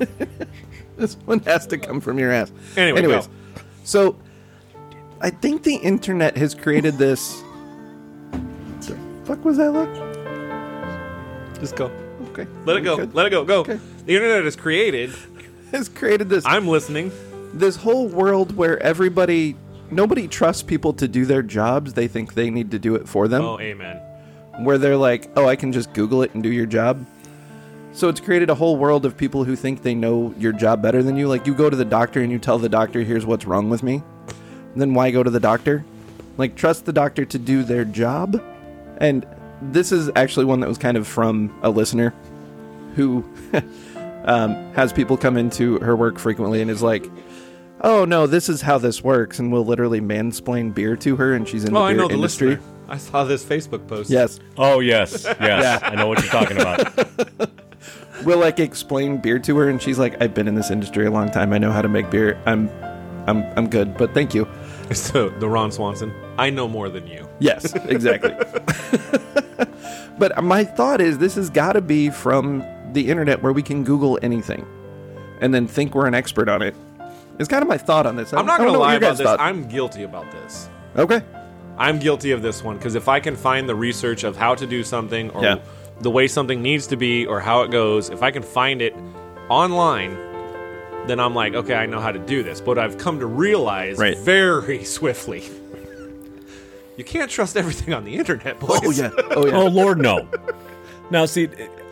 S2: This one has to come from your ass.
S3: Anyway,
S2: Anyways,
S3: go.
S2: so I think the internet has created this. The fuck was that look?
S3: Just go.
S2: Okay.
S3: Let it go.
S2: Good.
S3: Let it go. Go.
S2: Okay.
S3: The internet has created.
S2: Has created this
S3: I'm listening.
S2: this whole world where everybody, nobody trusts people to do their jobs. They think they need to do it for them.
S3: Oh, amen.
S2: Where they're like, oh, I can just Google it and do your job. So it's created a whole world of people who think they know your job better than you. Like, you go to the doctor and you tell the doctor, here's what's wrong with me. Then why go to the doctor? Like, trust the doctor to do their job. And this is actually one that was kind of from a listener who um, has people come into her work frequently and is like, oh, no, this is how this works. And will literally mansplain beer to her, and she's in
S3: Oh,
S2: the
S3: I
S2: beer
S3: know the
S2: industry.
S3: listener. I saw this Facebook post.
S2: Yes.
S4: Oh, yes. Yes. I know what you're talking about.
S2: We'll like explain beer to her, and she's like, I've been in this industry a long time. I know how to make beer. I'm I'm I'm good, but thank you.
S3: So the Ron Swanson. I know more than you.
S2: Yes, exactly. But my thought is this has got to be from the internet where we can Google anything and then think we're an expert on it. It's kind of my thought on this. I
S3: I'm not
S2: I don't
S3: going to
S2: know what
S3: lie
S2: your
S3: about
S2: guys'
S3: this.
S2: thought.
S3: I'm guilty about this.
S2: Okay.
S3: I'm guilty of this one because if I can find the research of how to do something or
S2: Yeah.
S3: the way something needs to be or how it goes, if I can find it online, then I'm like, okay, I know how to do this. But I've come to realize
S2: Right.
S3: very swiftly, you can't trust everything on the internet, boys.
S2: Oh yeah. Oh yeah.
S4: Oh, Lord, no. Now, see,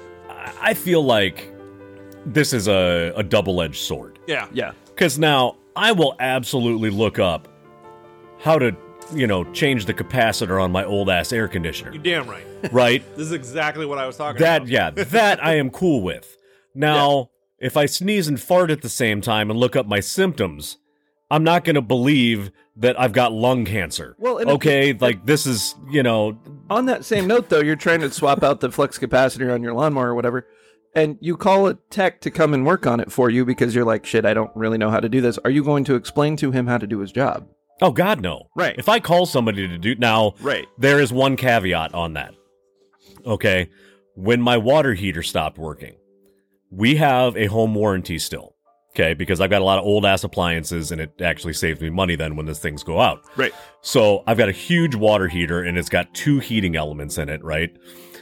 S4: I feel like this is a, a double-edged sword.
S3: Yeah.
S2: Yeah.
S4: Because now I will absolutely look up how to, you know, change the capacitor on my old-ass air conditioner,
S3: You're damn right.
S4: right?
S3: This is exactly what I was talking
S4: That,
S3: about.
S4: yeah, that I am cool with. Now, if I sneeze and fart at the same time and look up my symptoms, I'm not going to believe that I've got lung cancer.
S2: Well, and
S4: okay,
S2: it-
S4: like this is, you know,
S2: On that same note, though, you're trying to swap out the flux capacitor on your lawnmower or whatever, and you call a tech to come and work on it for you because you're like, shit, I don't really know how to do this. Are you going to explain to him how to do his job?
S4: oh God, no.
S2: Right.
S4: If I call somebody to do now,
S2: Right.
S4: there is one caveat on that. Okay, when my water heater stopped working, we have a home warranty still. Okay, because I've got a lot of old ass appliances, and it actually saves me money then when those things go out.
S2: Right.
S4: So I've got a huge water heater, and it's got two heating elements in it, right?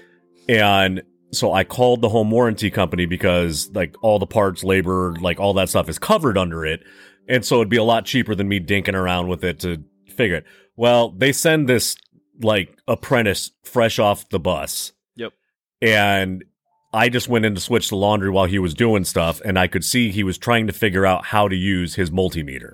S4: And so I called the home warranty company because like all the parts, labor, like all that stuff is covered under it. And so it'd be a lot cheaper than me dinking around with it to figure it. Well, they send this like apprentice fresh off the bus.
S2: Yep.
S4: And I just went in to switch the laundry while he was doing stuff, and I could see he was trying to figure out how to use his multimeter.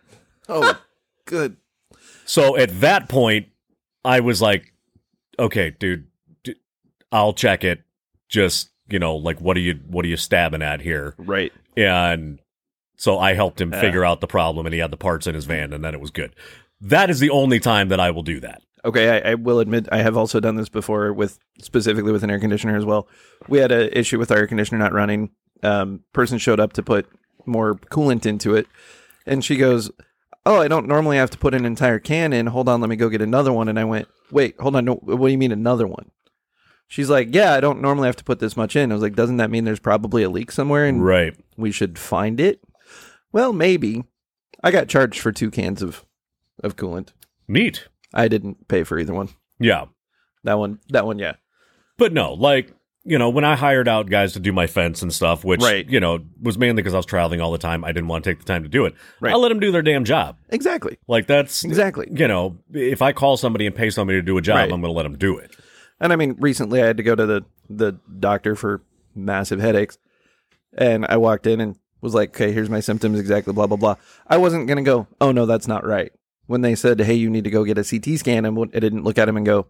S2: Oh, good.
S4: So at that point, I was like, okay, dude, d- I'll check it. Just, you know, like, what are you, what are you stabbing at here?
S2: Right.
S4: And so I helped him
S2: Yeah.
S4: figure out the problem, and he had the parts in his van, and then it was good. That is the only time that I will do that.
S2: Okay, I, I will admit I have also done this before with specifically with an air conditioner as well. We had an issue with our air conditioner not running. Um, person showed up to put more coolant into it, and she goes, "Oh, I don't normally have to put an entire can in. Hold on, let me go get another one." And I went, "Wait, hold on. No, what do you mean another one?" She's like, "Yeah, I don't normally have to put this much in." I was like, "Doesn't that mean there's probably a leak somewhere and
S4: Right.
S2: we should find it?" Well, maybe. I got charged for two cans of of coolant.
S4: Neat.
S2: I didn't pay for either one.
S4: Yeah.
S2: That one, that one, yeah.
S4: But no, like, you know, when I hired out guys to do my fence and stuff, which,
S2: Right.
S4: you know, was mainly because I was traveling all the time. I didn't want to take the time to do it.
S2: Right.
S4: I let them do their damn job.
S2: Exactly.
S4: Like, that's,
S2: Exactly.
S4: you know, if I call somebody and pay somebody to do a job,
S2: Right.
S4: I'm going to let them do it.
S2: And I mean, recently I had to go to the, the doctor for massive headaches. And I walked in and was like, okay, here's my symptoms, exactly, blah, blah, blah. I wasn't going to go, oh, no, that's not right. When they said, hey, you need to go get a C T scan, and I didn't look at him and go,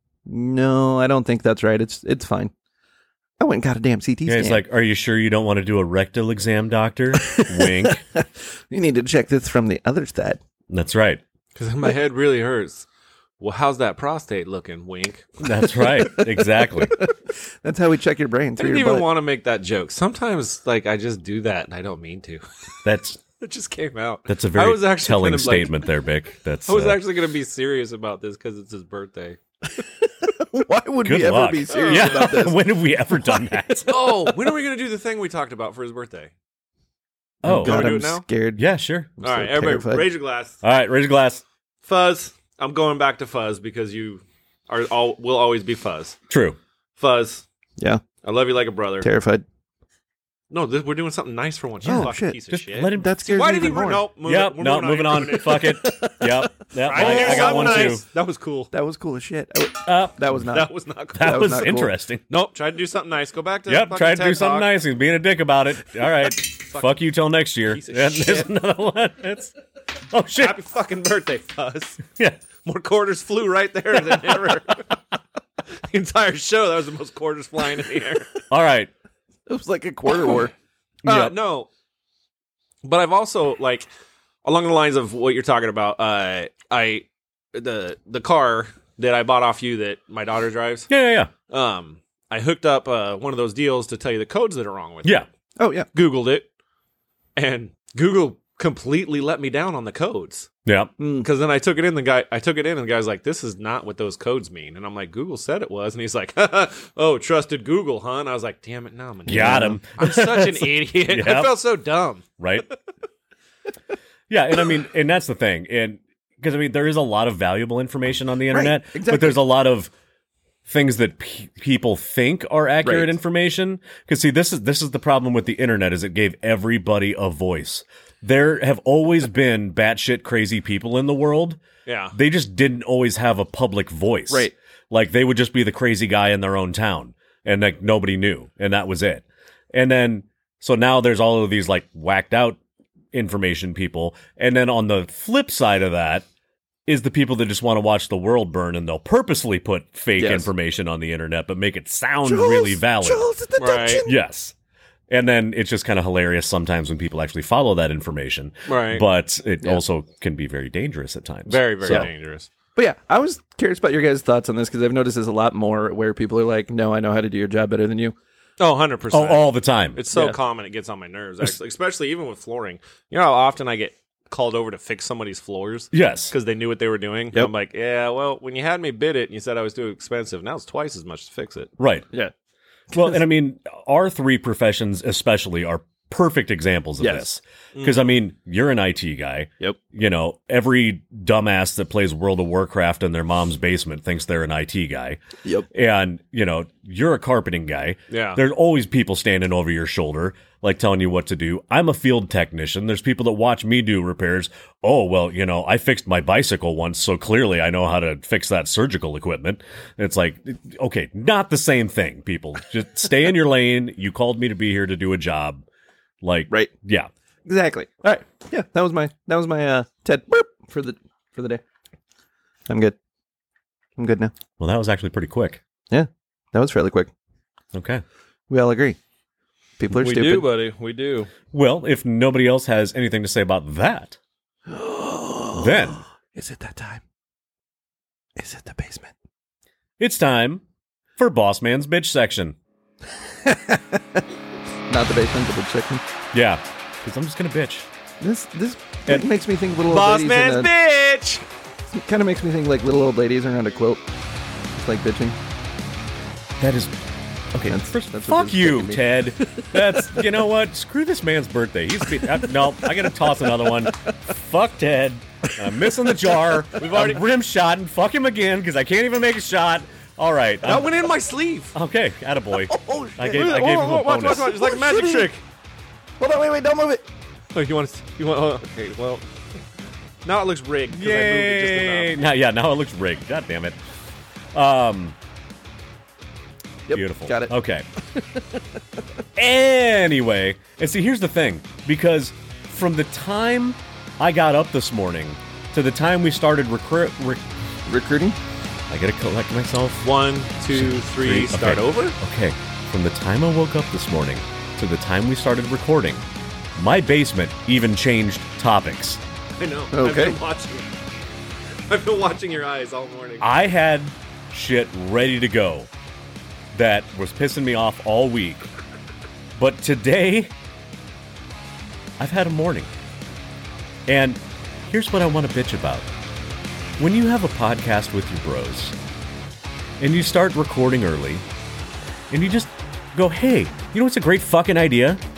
S2: no, I don't think that's right. It's it's fine. I went and got a damn C T
S4: Yeah,
S2: scan.
S4: it's like, are you sure you don't want to do a rectal exam, doctor? Wink.
S2: You need to check this from the other side.
S4: That's right.
S3: Because my head really hurts. Well, how's that prostate looking? Wink.
S4: That's right. Exactly.
S2: That's how we check your brain
S3: I
S2: through
S3: didn't
S2: your
S3: even
S2: butt.
S3: want to make that joke. Sometimes, like, I just do that and I don't mean to.
S4: That's
S3: It just came out.
S4: that's a
S3: I
S4: very
S3: was actually
S4: telling
S3: gonna, like-
S4: statement there, Bick. That's
S3: I was
S4: uh,
S3: actually going to be serious about this because it's his birthday.
S2: Why would
S4: good
S2: we ever
S4: luck.
S2: be serious
S4: yeah.
S2: about this?
S4: When have we ever done that?
S3: Oh, when are we going to do the thing we talked about for his birthday?
S4: Oh,
S2: God,
S3: do
S2: I'm
S3: it now?
S2: scared.
S4: yeah, sure.
S2: I'm
S3: All
S2: so
S3: right, everybody,
S2: terrified.
S3: raise your glass.
S4: All right, raise your glass.
S3: Fuzz. I'm going back to Fuzz because you are all will always be Fuzz.
S4: True.
S3: Fuzz.
S2: Yeah,
S3: I love you like a brother.
S2: terrified.
S3: No, this, we're doing something nice for once. You
S2: Oh,
S3: fucking
S2: shit.
S3: piece of
S4: Just
S3: shit.
S4: let him.
S2: That scares
S3: Why
S2: me
S3: did he?
S2: even more.
S3: No, move
S4: Yep.
S3: it. We're
S4: No,
S3: moving on.
S4: moving on. Fuck it. Yep. Yep.
S3: I,
S4: I,
S3: did
S4: I got
S3: something
S4: one
S3: nice.
S4: too.
S3: That was cool.
S2: That was cool as shit. Oh,
S4: Uh,
S2: that was not.
S3: That was not cool.
S4: that,
S2: that
S4: was,
S2: was not cool.
S4: interesting.
S3: Nope. Try to do something nice. Go back to
S4: Yep.
S3: fucking
S4: Tried to
S3: TED
S4: do something
S3: Talk.
S4: nice and being a dick about it. All right. Fuck you till next year.
S3: Piece of
S4: And
S3: shit.
S4: there's another one. It's, oh shit.
S3: Happy fucking birthday, Fuzz.
S4: Yeah.
S3: More quarters flew right there than ever. The entire show, that was the most quarters flying in the air.
S4: All right.
S2: It was like a quarter war.
S3: Uh,
S4: Yep.
S3: No, but I've also like along the lines of what you're talking about. Uh, I the the car that I bought off you that my daughter drives.
S4: Yeah. Yeah. Yeah.
S3: Um, I hooked up uh, one of those deals to tell you the codes that are wrong with it.
S4: Yeah.
S2: Oh yeah.
S3: Googled it, and Google completely let me down on the codes.
S4: Yeah.
S3: Because then I took it in, the guy I took it in, and the guy's like, "This is not what those codes mean." And I'm like, "Google said it was," and he's like, "Oh, trusted Google, huh?" And I was like, "Damn it, no, I'm an
S4: Got
S3: idiot.
S4: him.
S3: I'm such an idiot. I
S4: Yep.
S3: felt so dumb."
S4: Right. Yeah. And I mean, and that's the thing. And because I mean, there is a lot of valuable information on the internet,
S2: exactly.
S4: but there's a lot of things that pe- people think are accurate
S2: Right.
S4: information. Because see, this is this is the problem with the internet: is it gave everybody a voice. There have always been batshit crazy people in the world.
S3: Yeah.
S4: They just didn't always have a public voice.
S2: Right.
S4: Like they would just be the crazy guy in their own town and like nobody knew. And that was it. And then, so now there's all of these like whacked out information people. And then on the flip side of that is the people that just want to watch the world burn and they'll purposely put fake
S2: Yes.
S4: information on the internet, but make it sound really valid.
S2: Jules in the
S3: Right.
S2: dungeon.
S4: Yes. And then it's just kind of hilarious sometimes when people actually follow that information.
S3: Right.
S4: But it also can be very dangerous at times.
S3: Very, very
S2: So-
S3: dangerous.
S2: But yeah, I was curious about your guys' thoughts on this because I've noticed there's a lot more where people are like, "No, I know how to do your job better than you."
S3: Oh, one hundred
S4: Oh,
S3: percent.
S4: all the time.
S3: It's so
S2: Yeah.
S3: common, it gets on my nerves, actually, especially even with flooring. You know how often I get called over to fix somebody's floors
S4: Yes.
S3: because they knew what they were doing?
S2: Yep.
S3: I'm like, yeah, well, when you had me bid it and you said I was too expensive, now it's twice as much to fix it.
S4: Right.
S2: Yeah.
S4: Well, and I mean, our three professions especially are perfect examples of
S2: Yes.
S4: this. Because, I mean, you're an I T guy.
S2: Yep.
S4: You know, every dumbass that plays World of Warcraft in their mom's basement thinks they're an I T guy.
S2: Yep.
S4: And, you know, you're a carpeting guy.
S3: Yeah.
S4: There's always people standing over your shoulder, like telling you what to do. I'm a field technician. There's people that watch me do repairs. Oh, well, you know, I fixed my bicycle once, so clearly I know how to fix that surgical equipment. It's like, okay, not the same thing, people. Just stay in your lane. You called me to be here to do a job. Like,
S2: Right.
S4: yeah.
S2: Exactly. All right. Yeah, that was my that was my uh Ted burp for the for the day. I'm good. I'm good now.
S4: Well, that was actually pretty quick.
S2: Yeah, that was fairly quick.
S4: Okay.
S2: We all agree. People are
S3: we
S2: stupid.
S3: do, buddy. We do.
S4: Well, if nobody else has anything to say about that, then
S2: Is it that time? Is it the basement?
S4: it's time for Boss Man's Bitch section.
S2: Not the basement, the big section.
S4: Yeah, because I'm just going to bitch.
S2: This this
S4: And-
S2: makes me think little
S3: Boss
S2: old
S3: man's
S2: ladies.
S3: bitch!
S2: Kind of makes me think like little old ladies around a quilt. It's like bitching.
S4: That is okay.
S2: That's-
S4: first,
S2: that's what
S4: fuck
S2: this
S4: you,
S2: is making
S4: Ted. That's you know what? Screw this man's birthday. He's be, uh, no. I gotta toss another one. Fuck Ted. I'm missing the jar. We've already rim shot and fuck him again because I can't even make a shot. All right.
S3: That went in my sleeve.
S4: Okay, attaboy.
S2: Oh,
S4: I gave, I gave him a
S3: watch, watch,
S4: bonus.
S3: watch. It's like a magic
S2: shitty.
S3: trick.
S2: Hold on, wait, wait, don't move it.
S3: Oh, you want to? You want? Oh, okay, well, now it looks rigged because I moved it just
S4: Yay!
S3: enough.
S4: Now, yeah, now it looks rigged. God damn it. Um,
S2: Yep,
S4: beautiful.
S2: got it.
S4: Okay. Anyway, and see, here's the thing. Because from the time I got up this morning to the time we started recruit, rec-
S2: Recruiting?
S4: I gotta collect myself.
S3: One, two, three. Start
S4: Okay.
S3: over.
S4: Okay. From the time I woke up this morning to the time we started recording, my basement even changed topics.
S3: I know.
S2: Okay.
S3: I've been watching. I've been watching your eyes all morning.
S4: I had shit ready to go that was pissing me off all week. But today, I've had a morning. And here's what I want to bitch about. When you have a podcast with your bros, and you start recording early, and you just go, hey, you know what's a great fucking idea?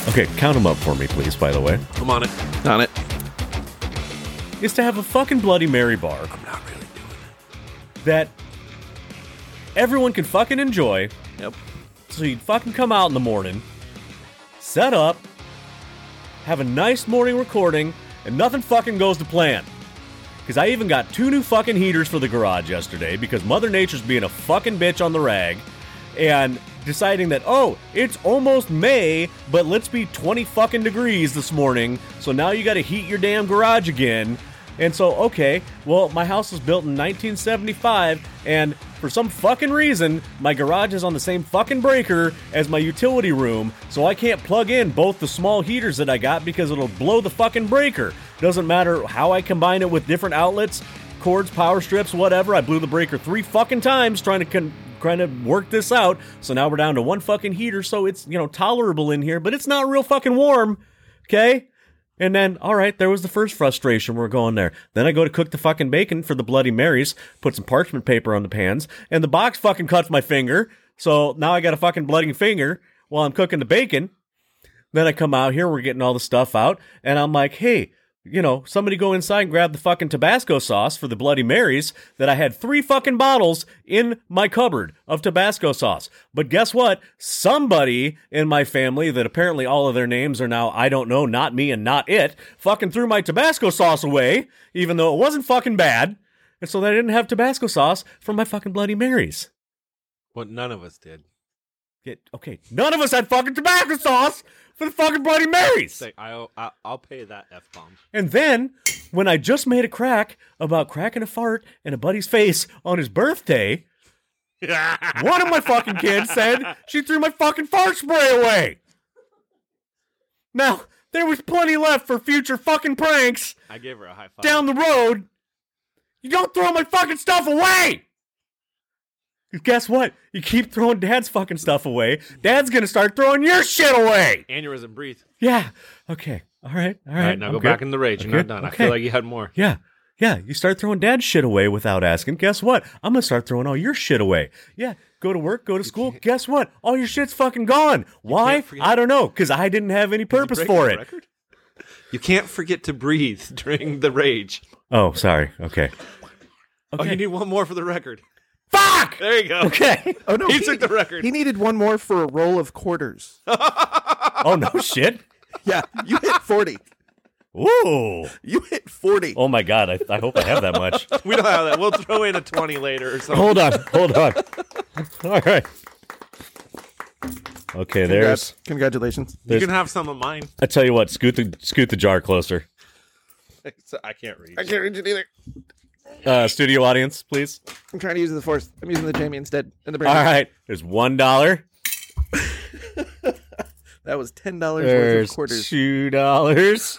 S4: Okay, count them up for me, please, by the way.
S3: I'm on it.
S2: On it.
S4: Is to have a fucking Bloody Mary bar
S3: I'm not really doing it.
S4: that everyone can fucking enjoy.
S2: Yep.
S4: So you'd fucking come out in the morning, set up, have a nice morning recording, and nothing fucking goes to plan. Because I even got two new fucking heaters for the garage yesterday because Mother Nature's being a fucking bitch on the rag and deciding that, oh, it's almost May, but let's be twenty fucking degrees this morning, so now you gotta heat your damn garage again. And so, okay, well, my house was built in nineteen seventy-five, and for some fucking reason, my garage is on the same fucking breaker as my utility room, so I can't plug in both the small heaters that I got because it'll blow the fucking breaker. Doesn't matter how I combine it with different outlets, cords, power strips, whatever. I blew the breaker three fucking times trying to con- trying to work this out, so now we're down to one fucking heater, so it's, you know, tolerable in here, but it's not real fucking warm, okay? And then, all right, there was the first frustration. We're going there. Then I go to cook the fucking bacon for the Bloody Marys, put some parchment paper on the pans, and the box fucking cuts my finger. So now I got a fucking bloody finger while I'm cooking the bacon. Then I come out here, we're getting all the stuff out, and I'm like, hey, you know, somebody go inside and grab the fucking Tabasco sauce for the Bloody Marys that I had three fucking bottles in my cupboard of Tabasco sauce. But guess what? Somebody in my family that apparently all of their names are now, I don't know, not me and not it, fucking threw my Tabasco sauce away, even though it wasn't fucking bad. And so I didn't have Tabasco sauce for my fucking Bloody Marys.
S3: What none of us did.
S4: Get, okay, none of us had fucking Tabasco sauce for the fucking Bloody Marys.
S3: Say, I'll, I'll I'll pay that F-bomb.
S4: And then, when I just made a crack about cracking a fart in a buddy's face on his birthday, one of my fucking kids said she threw my fucking fart spray away. Now, there was plenty left for future fucking pranks
S3: I gave her a high five.
S4: down the road. You don't throw my fucking stuff away! 'Cause guess what? You keep throwing Dad's fucking stuff away, Dad's gonna start throwing your shit away!
S3: Aneurysm, breathe.
S4: Yeah. Okay. All right. All right.
S3: All right, now
S4: I'm
S3: go
S4: good.
S3: back in the rage. You're
S4: Okay.
S3: not done. I
S4: Okay.
S3: feel like you had more.
S4: Yeah. Yeah. You start throwing Dad's shit away without asking. Guess what? I'm going to start throwing all your shit away. Yeah. Go to work, go to school. Guess what? All your shit's fucking gone. Why?
S3: can't forget-
S4: I don't know. Because I didn't have any purpose
S3: Break
S4: for
S3: the
S4: it.
S3: record? You can't forget to breathe during the rage.
S4: Oh, sorry. Okay.
S3: Oh, you need one more for the record.
S4: Fuck!
S3: There you go.
S4: Okay.
S2: Oh no,
S3: He took the record.
S2: He needed one more for a roll of quarters.
S4: Oh, no shit.
S2: Yeah, you hit forty.
S4: Ooh.
S2: You hit forty.
S4: Oh, my God. I, I hope I have that much.
S3: We don't have that. We'll throw in a twenty later or something.
S4: Hold on. Hold on. All right. Okay, there's...
S2: Congrats. Congratulations.
S3: You can have some of mine.
S4: I tell you what, scoot the scoot the jar closer.
S3: I can't read.
S2: I can't reach it either.
S4: Uh, studio audience, please.
S2: I'm trying to use the force. I'm using the Jamie instead. And the
S4: All
S2: Brandon.
S4: right. There's one dollar.
S2: That was ten dollars worth
S4: There's
S2: of quarters.
S4: two dollars.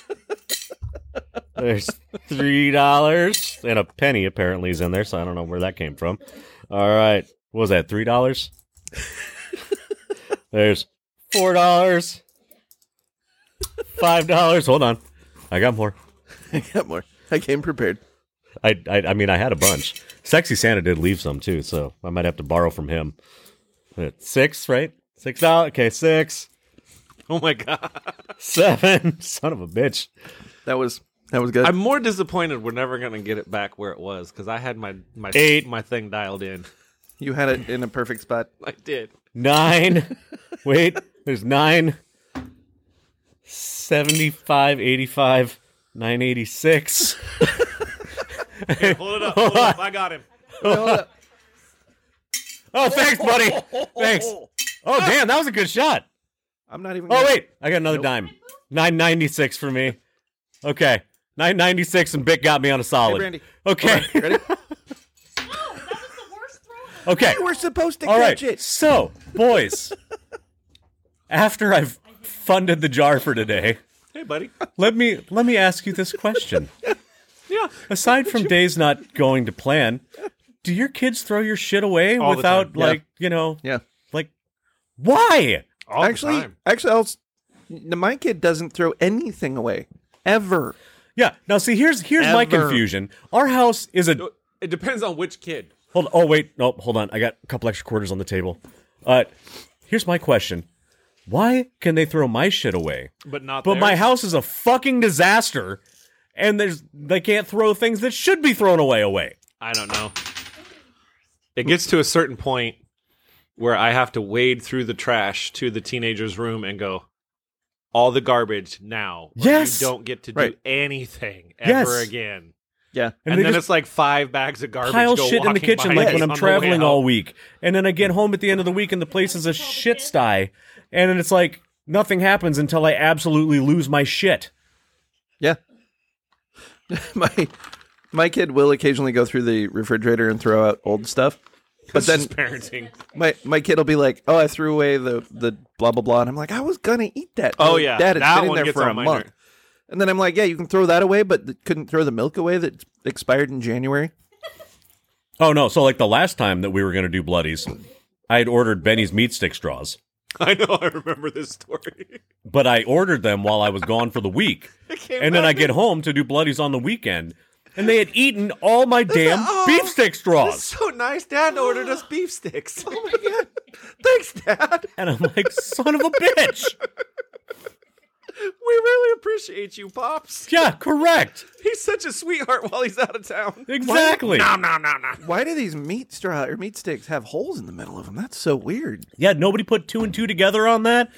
S4: There's three dollars, and a penny apparently is in there, so I don't know where that came from. All right, what was that? Three dollars. There's four dollars. Five dollars. Hold on, I got more.
S2: I got more. I came prepared.
S4: I, I I mean I had a bunch. Sexy Santa did leave some too, so I might have to borrow from him. Six, right? Six dollars. Okay, six.
S3: Oh my god.
S4: Seven. Son of a bitch.
S2: That was that was good.
S3: I'm more disappointed we're never gonna get it back where it was because I had my my
S4: Eight.
S3: my thing dialed in.
S2: You had it in a perfect spot.
S3: I did.
S4: Nine. Wait, there's nine. Seventy-five, eighty-five, nine eighty-six.
S3: Here, hold it up. Hold it up. I got him.
S4: Oh, thanks, buddy. Thanks. Oh, damn, that was a good shot.
S2: I'm not even.
S4: Oh
S2: gonna-
S4: wait, I got another dime. Nine ninety-six for me. Okay, nine ninety-six, and Bick got me on a
S2: Hey,
S4: solid.
S2: Brandy.
S4: Okay,
S2: Ready?
S5: That was the worst throw.
S4: okay.
S2: You were supposed to
S4: All
S2: catch
S4: right.
S2: it.
S4: So, boys, after I've funded the jar for today,
S3: Hey, buddy.
S4: let me let me ask you this question.
S3: Yeah.
S4: Aside from days not going to plan, do your kids throw your shit away
S3: All the
S4: without,
S3: time.
S2: Yeah.
S4: like, you know,
S2: Yeah.
S4: like, why?
S3: All
S2: actually,
S3: the time.
S2: actually, I'll, s- n- my kid doesn't throw anything away ever.
S4: Yeah. Now, see, here's here's my
S2: Ever.
S4: confusion. Our house is a
S3: It depends on which kid.
S4: hold. Oh wait, no, hold on. I got a couple extra quarters on the table. Uh, here's my question: why can they throw my shit away?
S3: But not
S4: But my
S3: theirs?
S4: house is a fucking disaster, and there's they can't throw things that should be thrown away away.
S3: I don't know. It gets to a certain point where I have to wade through the trash to the teenager's room and go, all the garbage now. Or
S4: Yes!
S3: You don't get to do
S2: Right.
S3: anything
S4: Yes.
S3: ever again.
S2: Yeah.
S3: And,
S4: they
S3: then
S4: just
S3: it's like five bags of garbage
S4: pile
S3: go
S4: shit in the
S3: walking
S4: kitchen
S3: by
S4: like
S3: me
S4: when I'm
S3: on the way
S4: traveling
S3: out.
S4: all week, and then I get home at the end of the week and the place is a shit sty, and then it's like nothing happens until I absolutely lose my shit.
S2: Yeah. my my kid will occasionally go through the refrigerator and throw out old stuff. But
S3: It's
S2: then
S3: just parenting.
S2: my, my kid will be like, "Oh, I threw away the, the blah blah blah," and I'm like, "I was gonna eat that."
S3: Oh,
S2: Like,
S3: yeah.
S2: Dad, it's
S3: That
S2: been in
S3: one
S2: there
S3: gets
S2: for
S3: on
S2: a
S3: my
S2: month.
S3: nerve.
S2: And then I'm like, "Yeah, you can throw that away, but th- couldn't throw the milk away that expired in January."
S4: Oh no! So like the last time that we were going to do bloodies, I had ordered Benny's meat stick straws,
S3: I know, I remember this story.
S4: but I ordered them while I was gone for the week,
S3: can't
S4: and then I
S3: imagine.
S4: get home to do bloodies on the weekend, and they had eaten all my damn
S3: Oh,
S4: beef stick
S3: That's
S4: straws,
S3: so nice. Dad ordered us beef sticks. Oh my god. Thanks, Dad.
S4: and I'm like, son of a bitch!
S3: We really appreciate you, Pops.
S4: Yeah, correct,
S3: He's such a sweetheart while he's out of town.
S4: exactly.
S3: No, no, no, no.
S2: Why do these meat straw or meat sticks have holes in the middle of them? That's so weird.
S4: Yeah, nobody put two and two together on that.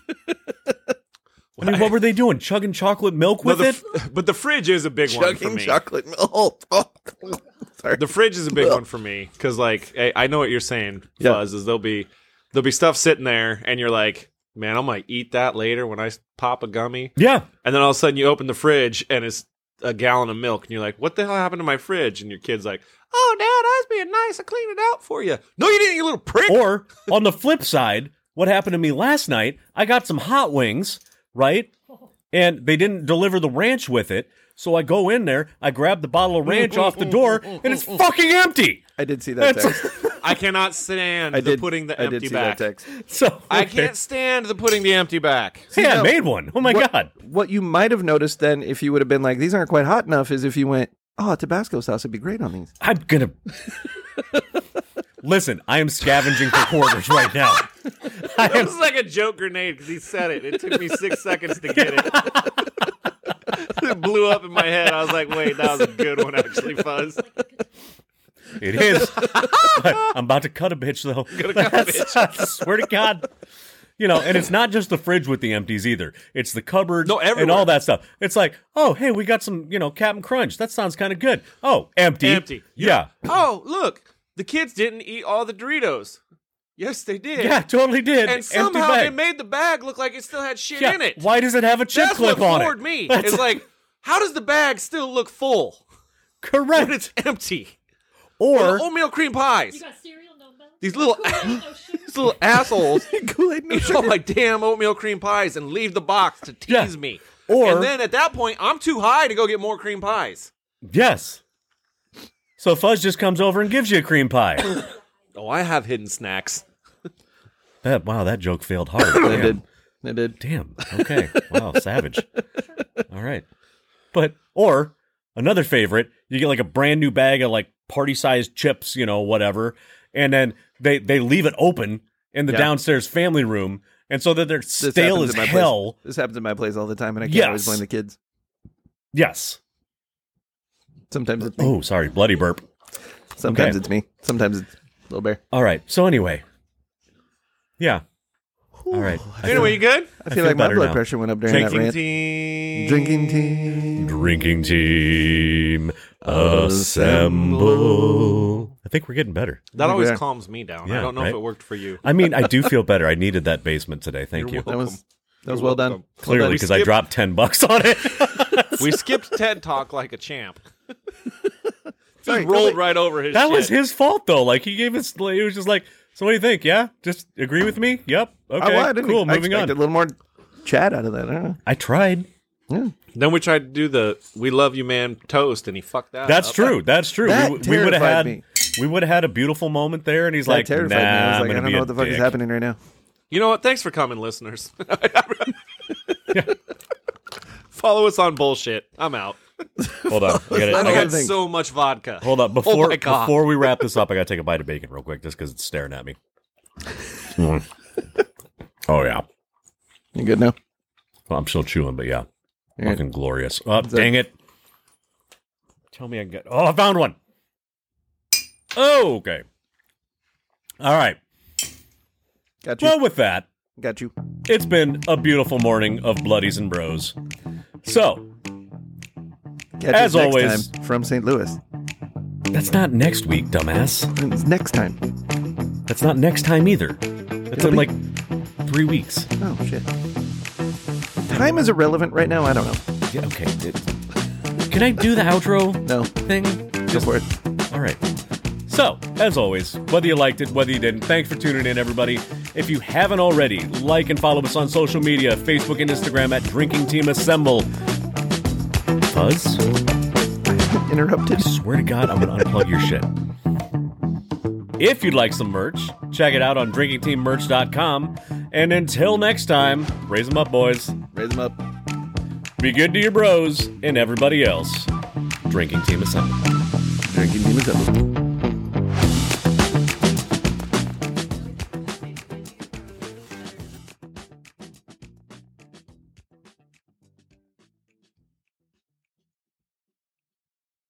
S4: I mean, what were they doing? Chugging chocolate milk
S3: No,
S4: with
S3: the
S4: it?
S3: f- but the fridge is a big one for
S2: Chugging
S3: me.
S2: chocolate milk. Oh, sorry.
S3: The fridge is a big one for me because, like, I, I know what you're saying,
S2: Yeah.
S3: Fuzz. Is there'll be there'll be stuff sitting there, and you're like, man, I might eat that later when I s- pop a gummy,
S4: Yeah.
S3: and then all of a sudden you open the fridge and it's a gallon of milk, and you're like, what the hell happened to my fridge? And your kid's like, oh, Dad, I was being nice. I cleaned it out for you. No, you didn't, you little prick.
S4: Or on the flip side, what happened to me last night? I got some hot wings, right? And they didn't deliver the ranch with it. So I go in there, I grab the bottle of ranch off the door, and it's fucking empty.
S2: I did see that
S4: That's-
S2: text.
S3: I cannot stand
S2: I
S3: the
S2: did
S3: putting the
S2: I
S3: empty
S2: did see
S3: back.
S2: that text.
S4: So
S3: I
S4: okay.
S3: can't stand the putting the empty back.
S4: Hey, I
S2: no.
S4: made one. Oh my
S2: what,
S4: god.
S2: What you might have noticed then, if you would have been like, "These aren't quite hot enough," is if you went, "Oh, a Tabasco sauce would be great on these."
S4: I'm gonna listen. I am scavenging for quarters right now. I
S3: It
S4: am.
S3: was like a joke grenade because he said it. It took me six seconds to get it. It blew up in my head. I was like, wait, that was a good one, actually, Fuzz.
S4: It is. I'm about to cut a bitch though.
S3: Gonna cut a
S4: That's- I swear to God. You know, and it's not just the fridge with the empties either. It's the cupboards
S3: No,
S4: and
S3: everywhere.
S4: all that stuff. It's like, oh, hey, we got some, you know, Captain Crunch. That sounds kind of good. Oh, empty.
S3: Empty.
S4: Yeah.
S3: Oh, look. The kids didn't eat all the Doritos. Yes, they did.
S4: Yeah, totally did.
S3: And
S4: Empty
S3: somehow
S4: bag.
S3: they made the bag look like it still had shit
S4: Yeah,
S3: in it.
S4: why does it have a chip
S3: That's
S4: clip
S3: what
S4: on
S3: floored
S4: it?
S3: me.
S4: That's
S3: It's like, how does the bag still look full
S4: correct.
S3: when it's empty?
S4: Or
S3: Oatmeal cream pies.
S5: You got cereal, no milk.
S3: These little,
S5: Kool-Aid, no sugar.
S3: these little assholes
S2: Kool-Aid, no
S3: eat
S2: sugar.
S3: all my damn oatmeal cream pies and leave the box to tease
S4: Yeah.
S3: me.
S4: Or-
S3: and then at that point, I'm too high to go get more cream pies.
S4: yes. So Fuzz just comes over and gives you a cream pie.
S3: Oh, I have hidden snacks.
S4: That, wow, that joke failed hard.
S2: I
S4: Damn.
S2: did. I did.
S4: Damn. Okay. Wow. Savage. All right. But, or another favorite, you get like a brand new bag of like party sized chips, you know, whatever. And then they, they leave it open in the
S2: Yeah.
S4: downstairs family room. And so that they're
S2: This
S4: stale
S2: happens
S4: as
S2: at my
S4: hell.
S2: Place. This happens at my place all the time, and I can't
S4: Yes.
S2: always blame the kids.
S4: Yes.
S2: Sometimes it's me.
S4: Oh, sorry. Bloody burp.
S2: Sometimes
S4: okay.
S2: it's me. Sometimes it's Little Bear.
S4: All right. So anyway. Yeah. All right. I
S3: Anyway, you good?
S2: I feel,
S4: feel
S2: like my
S4: better
S2: blood
S4: now.
S2: pressure went up during that
S3: Drinking
S2: rant.
S3: team.
S2: Drinking team.
S4: Drinking team assemble. I think we're getting better.
S3: That always
S2: Yeah.
S3: calms me down.
S4: Yeah,
S3: I don't know
S4: right?
S3: if it worked for you.
S4: I mean, I do feel better. I needed that basement today. Thank
S3: You're
S4: you.
S2: That was
S3: welcome.
S2: that was
S3: You're
S2: well done.
S3: welcome.
S4: Clearly,
S3: We
S4: because I
S3: skipped-
S4: dropped ten bucks on it.
S3: We skipped TED Talk like a champ.
S2: Sorry,
S3: Just
S2: go
S3: rolled
S2: back.
S3: right over his
S4: that
S3: shit.
S4: was his fault, though. Like he gave us. He was just like, "So what do you think? Yeah, just agree with me. Yep. Okay.
S2: Oh, well, I didn't,
S4: cool.
S2: I
S4: Moving
S2: expected
S4: on.
S2: a little more chat out of that. I don't know.
S4: I tried.
S2: Yeah.
S3: Then we tried to do the "We love you, man" toast, and he fucked that.
S4: That's
S3: up.
S4: true. That's true.
S2: That
S4: we we would have
S2: terrified
S4: had.
S2: me.
S4: We would have had a beautiful moment there, and he's
S2: That
S4: like,
S2: terrified
S4: "Nah,
S2: me. I was
S4: I'm
S2: like, I
S4: gonna
S2: don't
S4: be
S2: know
S4: a
S2: what the fuck
S4: dick."
S2: is happening right now.
S3: You know what? Thanks for coming, listeners. Follow us on bullshit. I'm out.
S4: Hold on. I gotta,
S3: I
S4: I gotta,
S3: had
S2: things.
S3: so much vodka.
S4: hold up
S3: Oh
S4: before
S3: my God.
S4: before we wrap this up. I gotta take a bite of bacon real quick, just because it's staring at me. Mm. Oh yeah.
S2: You good now?
S4: Well, I'm still chewing, but yeah.
S2: All right.
S4: Fucking glorious. Oh,
S2: that-
S4: dang it. Tell me I can get... Oh, I found one. Oh, okay. All right.
S2: Got you.
S4: Well, with that,
S2: Got you.
S4: it's been a beautiful morning of Bloodies and Bros. So,
S2: Catch
S4: As
S2: us next
S4: always-
S2: time from Saint Louis.
S4: that's not next week, dumbass.
S2: It's next time.
S4: That's not next time either. That's
S2: It'll
S4: in
S2: be-
S4: like three weeks.
S2: Oh, shit. Time is irrelevant right now. I don't know.
S4: Yeah, okay. It- can I do the outro
S2: No.
S4: thing?
S2: Go for it.
S4: All right. So, as always, whether you liked it, whether you didn't, thanks for tuning in, everybody. If you haven't already, like and follow us on social media, Facebook and Instagram at Drinking Team Assemble. Fuzz?
S2: Interrupted.
S4: Swear to God, I'm going to unplug your shit. If you'd like some merch, check it out on drinking team merch dot com. And until next time, raise them up, boys.
S2: Raise them up.
S4: Be good to your bros and everybody else. Drinking Team Assemble.
S2: Drinking Team Assemble.